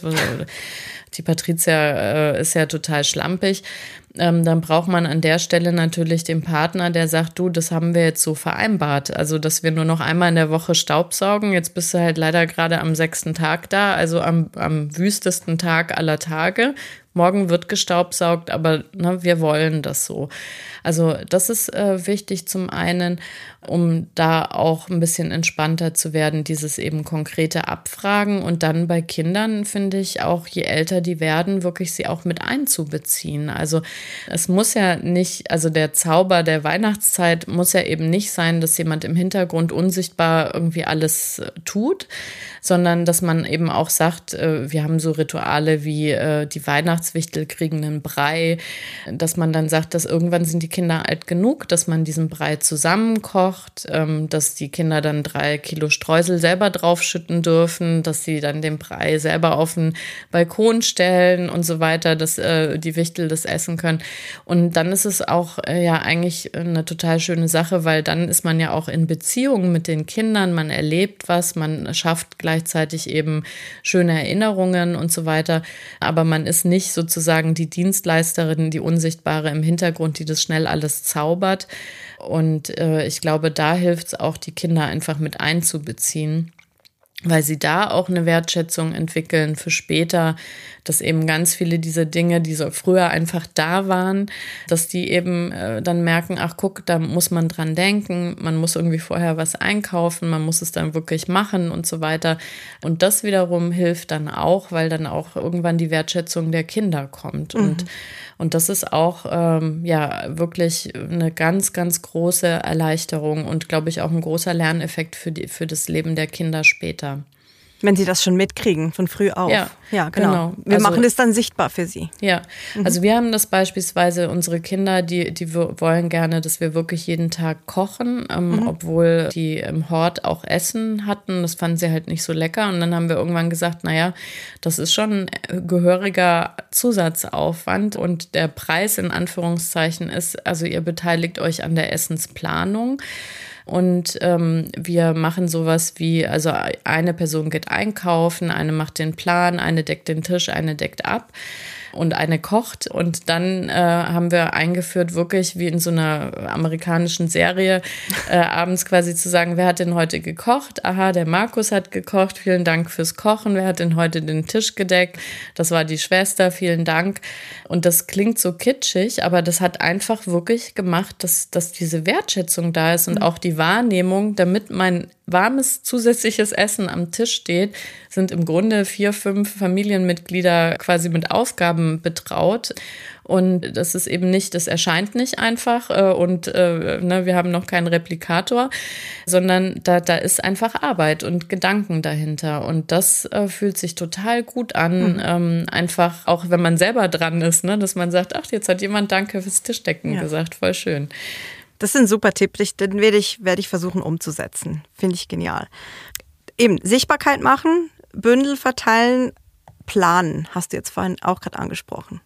die Patricia ist ja total schlampig. Dann braucht man an der Stelle natürlich den Partner, der sagt, du, das haben wir jetzt so vereinbart. Also, dass wir nur noch einmal in der Woche Staubsaugen. Jetzt bist du halt leider gerade am 6. Tag da, also am wüstesten Tag aller Tage. Morgen wird gestaubsaugt, aber ne, wir wollen das so. Also das ist wichtig zum einen, um da auch ein bisschen entspannter zu werden, dieses eben konkrete Abfragen. Und dann bei Kindern finde ich auch, je älter die werden, wirklich sie auch mit einzubeziehen. Also es muss ja nicht, also der Zauber der Weihnachtszeit muss ja eben nicht sein, dass jemand im Hintergrund unsichtbar irgendwie alles tut, sondern dass man eben auch sagt, wir haben so Rituale wie die Weihnachtswichtel kriegen einen Brei, dass man dann sagt, dass irgendwann sind die Kinder alt genug, dass man diesen Brei zusammenkocht, dass die Kinder dann 3 Kilo Streusel selber draufschütten dürfen, dass sie dann den Brei selber auf den Balkon stellen und so weiter, dass die Wichtel das essen können. Und dann ist es auch ja eigentlich eine total schöne Sache, weil dann ist man ja auch in Beziehung mit den Kindern, man erlebt was, man schafft gleichzeitig eben schöne Erinnerungen und so weiter, aber man ist nicht sozusagen die Dienstleisterin, die Unsichtbare im Hintergrund, die das schnell alles zaubert. Und ich glaube, da hilft es auch, die Kinder einfach mit einzubeziehen, weil sie da auch eine Wertschätzung entwickeln für später, dass eben ganz viele dieser Dinge, die so früher einfach da waren, dass die eben dann merken, ach guck, da muss man dran denken, man muss irgendwie vorher was einkaufen, man muss es dann wirklich machen und so weiter. Und das wiederum hilft dann auch, weil dann auch irgendwann die Wertschätzung der Kinder kommt. Und das ist auch ja wirklich eine ganz, ganz große Erleichterung und, glaube ich, auch ein großer Lerneffekt für das Leben der Kinder später. Wenn sie das schon mitkriegen, von früh auf. Ja, genau. Wir machen es dann sichtbar für sie. Ja, also wir haben das beispielsweise, unsere Kinder, die wollen gerne, dass wir wirklich jeden Tag kochen, obwohl die im Hort auch Essen hatten. Das fanden sie halt nicht so lecker. Und dann haben wir irgendwann gesagt, naja, das ist schon ein gehöriger Zusatzaufwand. Und der Preis in Anführungszeichen ist, also ihr beteiligt euch an der Essensplanung. Und wir machen sowas wie, also eine Person geht einkaufen, eine macht den Plan, eine deckt den Tisch, eine deckt ab und eine kocht. Und dann haben wir eingeführt, wirklich wie in so einer amerikanischen Serie, abends quasi zu sagen, wer hat denn heute gekocht? Aha, der Markus hat gekocht, vielen Dank fürs Kochen. Wer hat denn heute den Tisch gedeckt? Das war die Schwester, vielen Dank. Und das klingt so kitschig, aber das hat einfach wirklich gemacht, dass diese Wertschätzung da ist und auch die Wahrnehmung, damit mein warmes zusätzliches Essen am Tisch steht, sind im Grunde 4, 5 Familienmitglieder quasi mit Aufgaben betraut. Und das ist eben nicht, das erscheint nicht einfach und wir haben noch keinen Replikator, sondern da ist einfach Arbeit und Gedanken dahinter. Und das fühlt sich total gut an, einfach auch wenn man selber dran ist, ne, dass man sagt, ach, jetzt hat jemand Danke fürs Tischdecken gesagt, voll schön. Das ist ein super Tipp, den werde ich versuchen umzusetzen. Finde ich genial. Eben, Sichtbarkeit machen, Bündel verteilen, planen, hast du jetzt vorhin auch gerade angesprochen.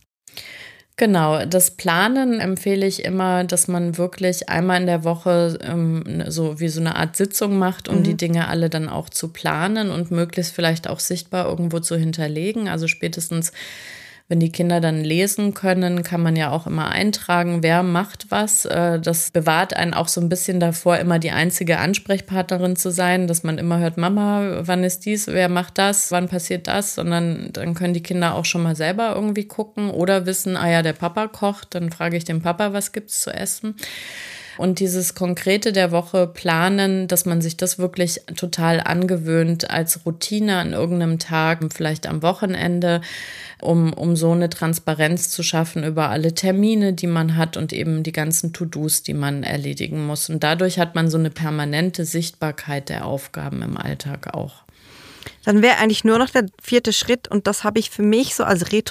Genau, das Planen empfehle ich immer, dass man wirklich einmal in der Woche so wie so eine Art Sitzung macht, um die Dinge alle dann auch zu planen und möglichst vielleicht auch sichtbar irgendwo zu hinterlegen. Also spätestens, wenn die Kinder dann lesen können, kann man ja auch immer eintragen, wer macht was. Das bewahrt einen auch so ein bisschen davor, immer die einzige Ansprechpartnerin zu sein, dass man immer hört, Mama, wann ist dies, wer macht das, wann passiert das? Sondern dann können die Kinder auch schon mal selber irgendwie gucken oder wissen, ah ja, der Papa kocht, dann frage ich den Papa, was gibt's zu essen? Und dieses Konkrete der Woche planen, dass man sich das wirklich total angewöhnt als Routine an irgendeinem Tag, vielleicht am Wochenende, um so eine Transparenz zu schaffen über alle Termine, die man hat und eben die ganzen To-Dos, die man erledigen muss. Und dadurch hat man so eine permanente Sichtbarkeit der Aufgaben im Alltag auch. Dann wäre eigentlich nur noch der 4. Schritt und das habe ich für mich so als Retro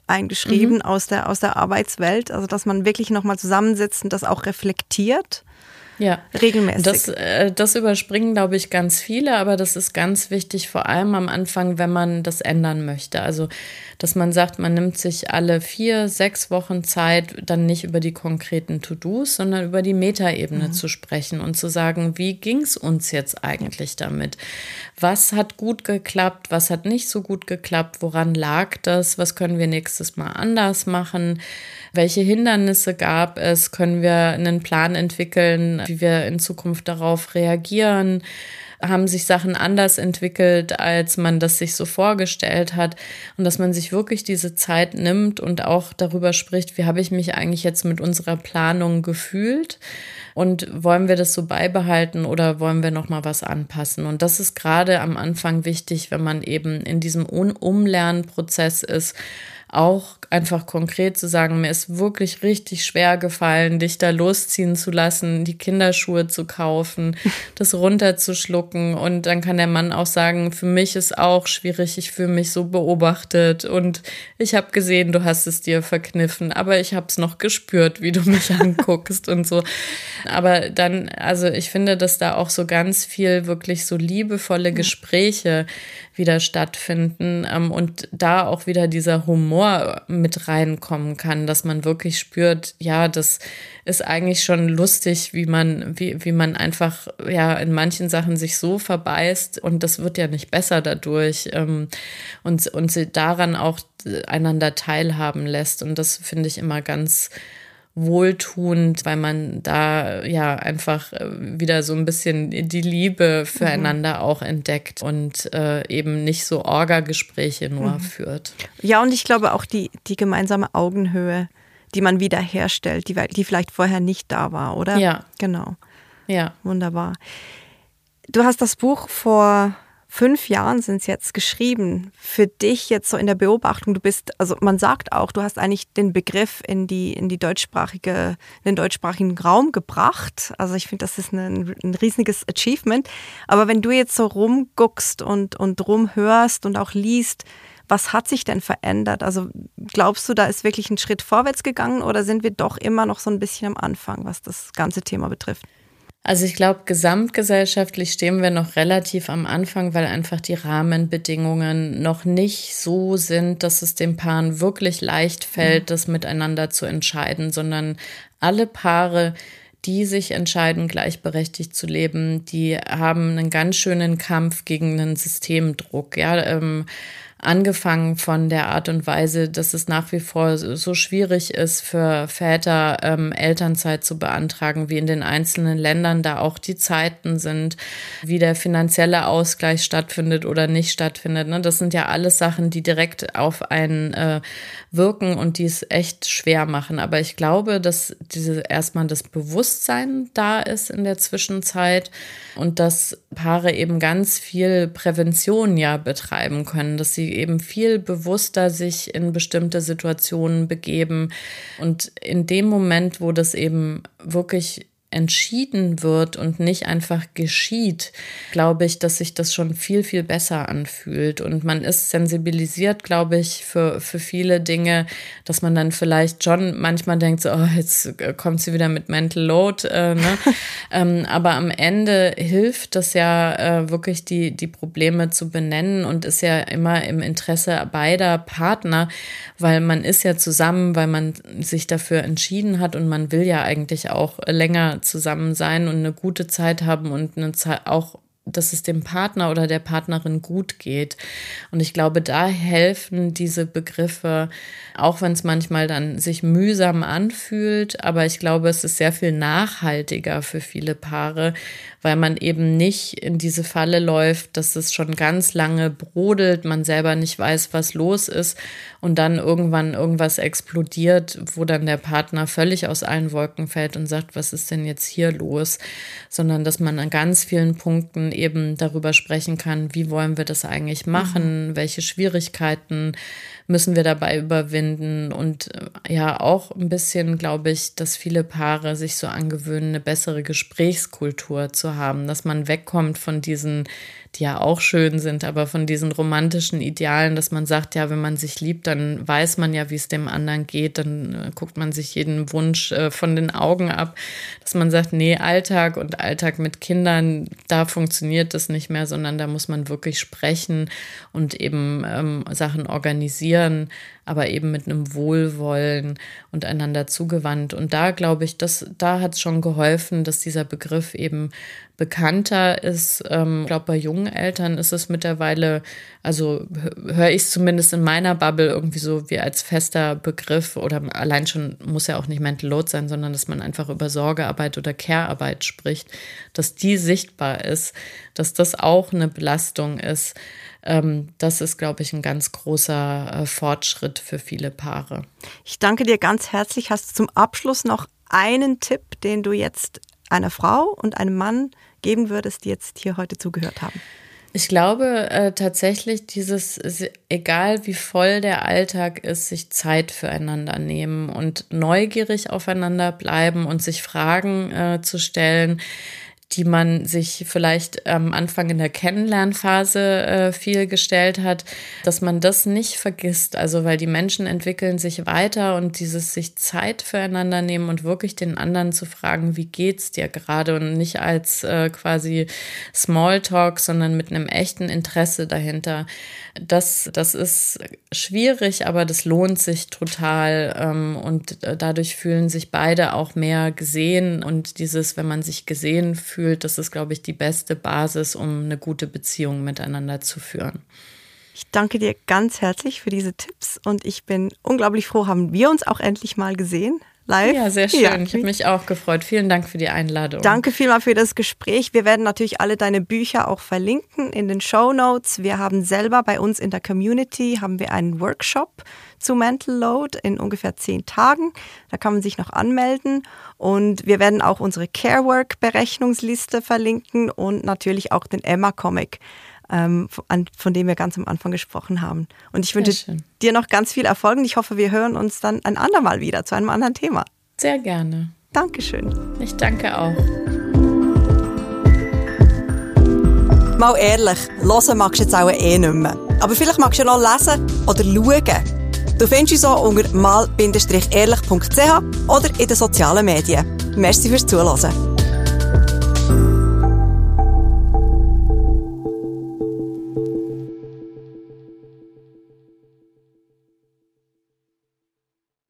eingeschrieben aus der Arbeitswelt, also dass man wirklich nochmal zusammensitzt und das auch reflektiert. Ja, regelmäßig. Das überspringen, glaube ich, ganz viele, aber das ist ganz wichtig, vor allem am Anfang, wenn man das ändern möchte. Also, dass man sagt, man nimmt sich alle 4, 6 Wochen Zeit, dann nicht über die konkreten To-Dos, sondern über die Metaebene zu sprechen und zu sagen, wie ging es uns jetzt eigentlich damit? Was hat gut geklappt, was hat nicht so gut geklappt, woran lag das, was können wir nächstes Mal anders machen? Welche Hindernisse gab es? Können wir einen Plan entwickeln, wie wir in Zukunft darauf reagieren? Haben sich Sachen anders entwickelt, als man das sich so vorgestellt hat? Und dass man sich wirklich diese Zeit nimmt und auch darüber spricht, wie habe ich mich eigentlich jetzt mit unserer Planung gefühlt? Und wollen wir das so beibehalten oder wollen wir noch mal was anpassen? Und das ist gerade am Anfang wichtig, wenn man eben in diesem Umlernprozess ist, auch einfach konkret zu sagen, mir ist wirklich richtig schwer gefallen, dich da losziehen zu lassen, die Kinderschuhe zu kaufen, das runterzuschlucken. Und dann kann der Mann auch sagen, für mich ist auch schwierig, ich fühle mich so beobachtet und ich habe gesehen, du hast es dir verkniffen, aber ich habe es noch gespürt, wie du mich anguckst und so. Aber dann, also ich finde, dass da auch so ganz viel wirklich so liebevolle Gespräche wieder stattfinden und da auch wieder dieser Humor mit reinkommen kann, dass man wirklich spürt, ja, das ist eigentlich schon lustig, wie man einfach ja in manchen Sachen sich so verbeißt und das wird ja nicht besser dadurch und sie daran auch einander teilhaben lässt und das finde ich immer ganz wohltuend, weil man da ja einfach wieder so ein bisschen die Liebe füreinander auch entdeckt und eben nicht so Orga-Gespräche nur führt. Ja, und ich glaube auch die gemeinsame Augenhöhe, die man wieder herstellt, die vielleicht vorher nicht da war, oder? Ja. Genau. Ja. Wunderbar. Du hast das Buch vor 5 Jahren sind es jetzt geschrieben. Für dich jetzt so in der Beobachtung, du bist, also man sagt auch, du hast eigentlich den Begriff in den deutschsprachigen Raum gebracht. Also ich finde, das ist ein riesiges Achievement. Aber wenn du jetzt so rumguckst und rumhörst und auch liest, was hat sich denn verändert? Also glaubst du, da ist wirklich ein Schritt vorwärts gegangen oder sind wir doch immer noch so ein bisschen am Anfang, was das ganze Thema betrifft? Also ich glaube, gesamtgesellschaftlich stehen wir noch relativ am Anfang, weil einfach die Rahmenbedingungen noch nicht so sind, dass es den Paaren wirklich leicht fällt, das miteinander zu entscheiden, sondern alle Paare, die sich entscheiden, gleichberechtigt zu leben, die haben einen ganz schönen Kampf gegen einen Systemdruck, ja, angefangen von der Art und Weise, dass es nach wie vor so schwierig ist für Väter, Elternzeit zu beantragen, wie in den einzelnen Ländern da auch die Zeiten sind, wie der finanzielle Ausgleich stattfindet oder nicht stattfindet. Ne? Das sind ja alles Sachen, die direkt auf einen wirken und die es echt schwer machen. Aber ich glaube, dass erstmal das Bewusstsein da ist in der Zwischenzeit und dass Paare eben ganz viel Prävention ja betreiben können, dass sie eben viel bewusster sich in bestimmte Situationen begeben. Und in dem Moment, wo das eben wirklich entschieden wird und nicht einfach geschieht, glaube ich, dass sich das schon viel, viel besser anfühlt. Und man ist sensibilisiert, glaube ich, für viele Dinge, dass man dann vielleicht schon manchmal denkt, so, oh, jetzt kommt sie wieder mit Mental Load. Ne? Aber am Ende hilft das ja wirklich, die Probleme zu benennen und ist ja immer im Interesse beider Partner, weil man ist ja zusammen, weil man sich dafür entschieden hat und man will ja eigentlich auch länger zusammen sein und eine gute Zeit haben und eine Zeit auch, dass es dem Partner oder der Partnerin gut geht. Und ich glaube, da helfen diese Begriffe, auch wenn es manchmal dann sich mühsam anfühlt, aber ich glaube, es ist sehr viel nachhaltiger für viele Paare, weil man eben nicht in diese Falle läuft, dass es schon ganz lange brodelt, man selber nicht weiß, was los ist und dann irgendwann irgendwas explodiert, wo dann der Partner völlig aus allen Wolken fällt und sagt, was ist denn jetzt hier los? Sondern dass man an ganz vielen Punkten eben darüber sprechen kann, wie wollen wir das eigentlich machen, welche Schwierigkeiten müssen wir dabei überwinden. Und ja, auch ein bisschen, glaube ich, dass viele Paare sich so angewöhnen, eine bessere Gesprächskultur zu haben, dass man wegkommt von diesen, die ja auch schön sind, aber von diesen romantischen Idealen, dass man sagt, ja, wenn man sich liebt, dann weiß man ja, wie es dem anderen geht, dann guckt man sich jeden Wunsch von den Augen ab, dass man sagt, nee, Alltag und Alltag mit Kindern, da funktioniert das nicht mehr, sondern da muss man wirklich sprechen und eben Sachen organisieren, aber eben mit einem Wohlwollen und einander zugewandt. Und da glaube ich, da hat es schon geholfen, dass dieser Begriff eben bekannter ist. Ich glaube, bei jungen Eltern ist es mittlerweile, also höre ich es zumindest in meiner Bubble irgendwie so wie als fester Begriff oder allein schon, muss ja auch nicht Mental Load sein, sondern dass man einfach über Sorgearbeit oder Care-Arbeit spricht, dass die sichtbar ist, dass das auch eine Belastung ist. Das ist, glaube ich, ein ganz großer Fortschritt für viele Paare. Ich danke dir ganz herzlich. Hast du zum Abschluss noch einen Tipp, den du jetzt einer Frau und einem Mann geben würdest, die jetzt hier heute zugehört haben? Ich glaube tatsächlich egal wie voll der Alltag ist, sich Zeit füreinander nehmen und neugierig aufeinander bleiben und sich Fragen zu stellen, die man sich vielleicht am Anfang in der Kennenlernphase viel gestellt hat, dass man das nicht vergisst. Also weil die Menschen entwickeln sich weiter und dieses sich Zeit füreinander nehmen und wirklich den anderen zu fragen, wie geht's dir gerade, und nicht als quasi Smalltalk, sondern mit einem echten Interesse dahinter. Das ist schwierig, aber das lohnt sich total und dadurch fühlen sich beide auch mehr gesehen, und wenn man sich gesehen fühlt, das ist, glaube ich, die beste Basis, um eine gute Beziehung miteinander zu führen. Ich danke dir ganz herzlich für diese Tipps und ich bin unglaublich froh, haben wir uns auch endlich mal gesehen. Live. Ja, sehr schön. Ja. Ich habe mich auch gefreut. Vielen Dank für die Einladung. Danke vielmals für das Gespräch. Wir werden natürlich alle deine Bücher auch verlinken in den Shownotes. Wir haben selber bei uns in der Community einen Workshop zu Mental Load in ungefähr 10 Tagen. Da kann man sich noch anmelden. Und wir werden auch unsere Carework-Berechnungsliste verlinken und natürlich auch den Emma-Comic, von dem wir ganz am Anfang gesprochen haben. Und ich wünsche dir noch ganz viel Erfolg und ich hoffe, wir hören uns dann ein andermal wieder zu einem anderen Thema. Sehr gerne. Dankeschön. Ich danke auch. Mal ehrlich, hören magst du jetzt auch nicht mehr. Aber vielleicht magst du ja noch lesen oder schauen. Du findest uns auch unter mal-ehrlich.ch oder in den sozialen Medien. Merci fürs Zuhören.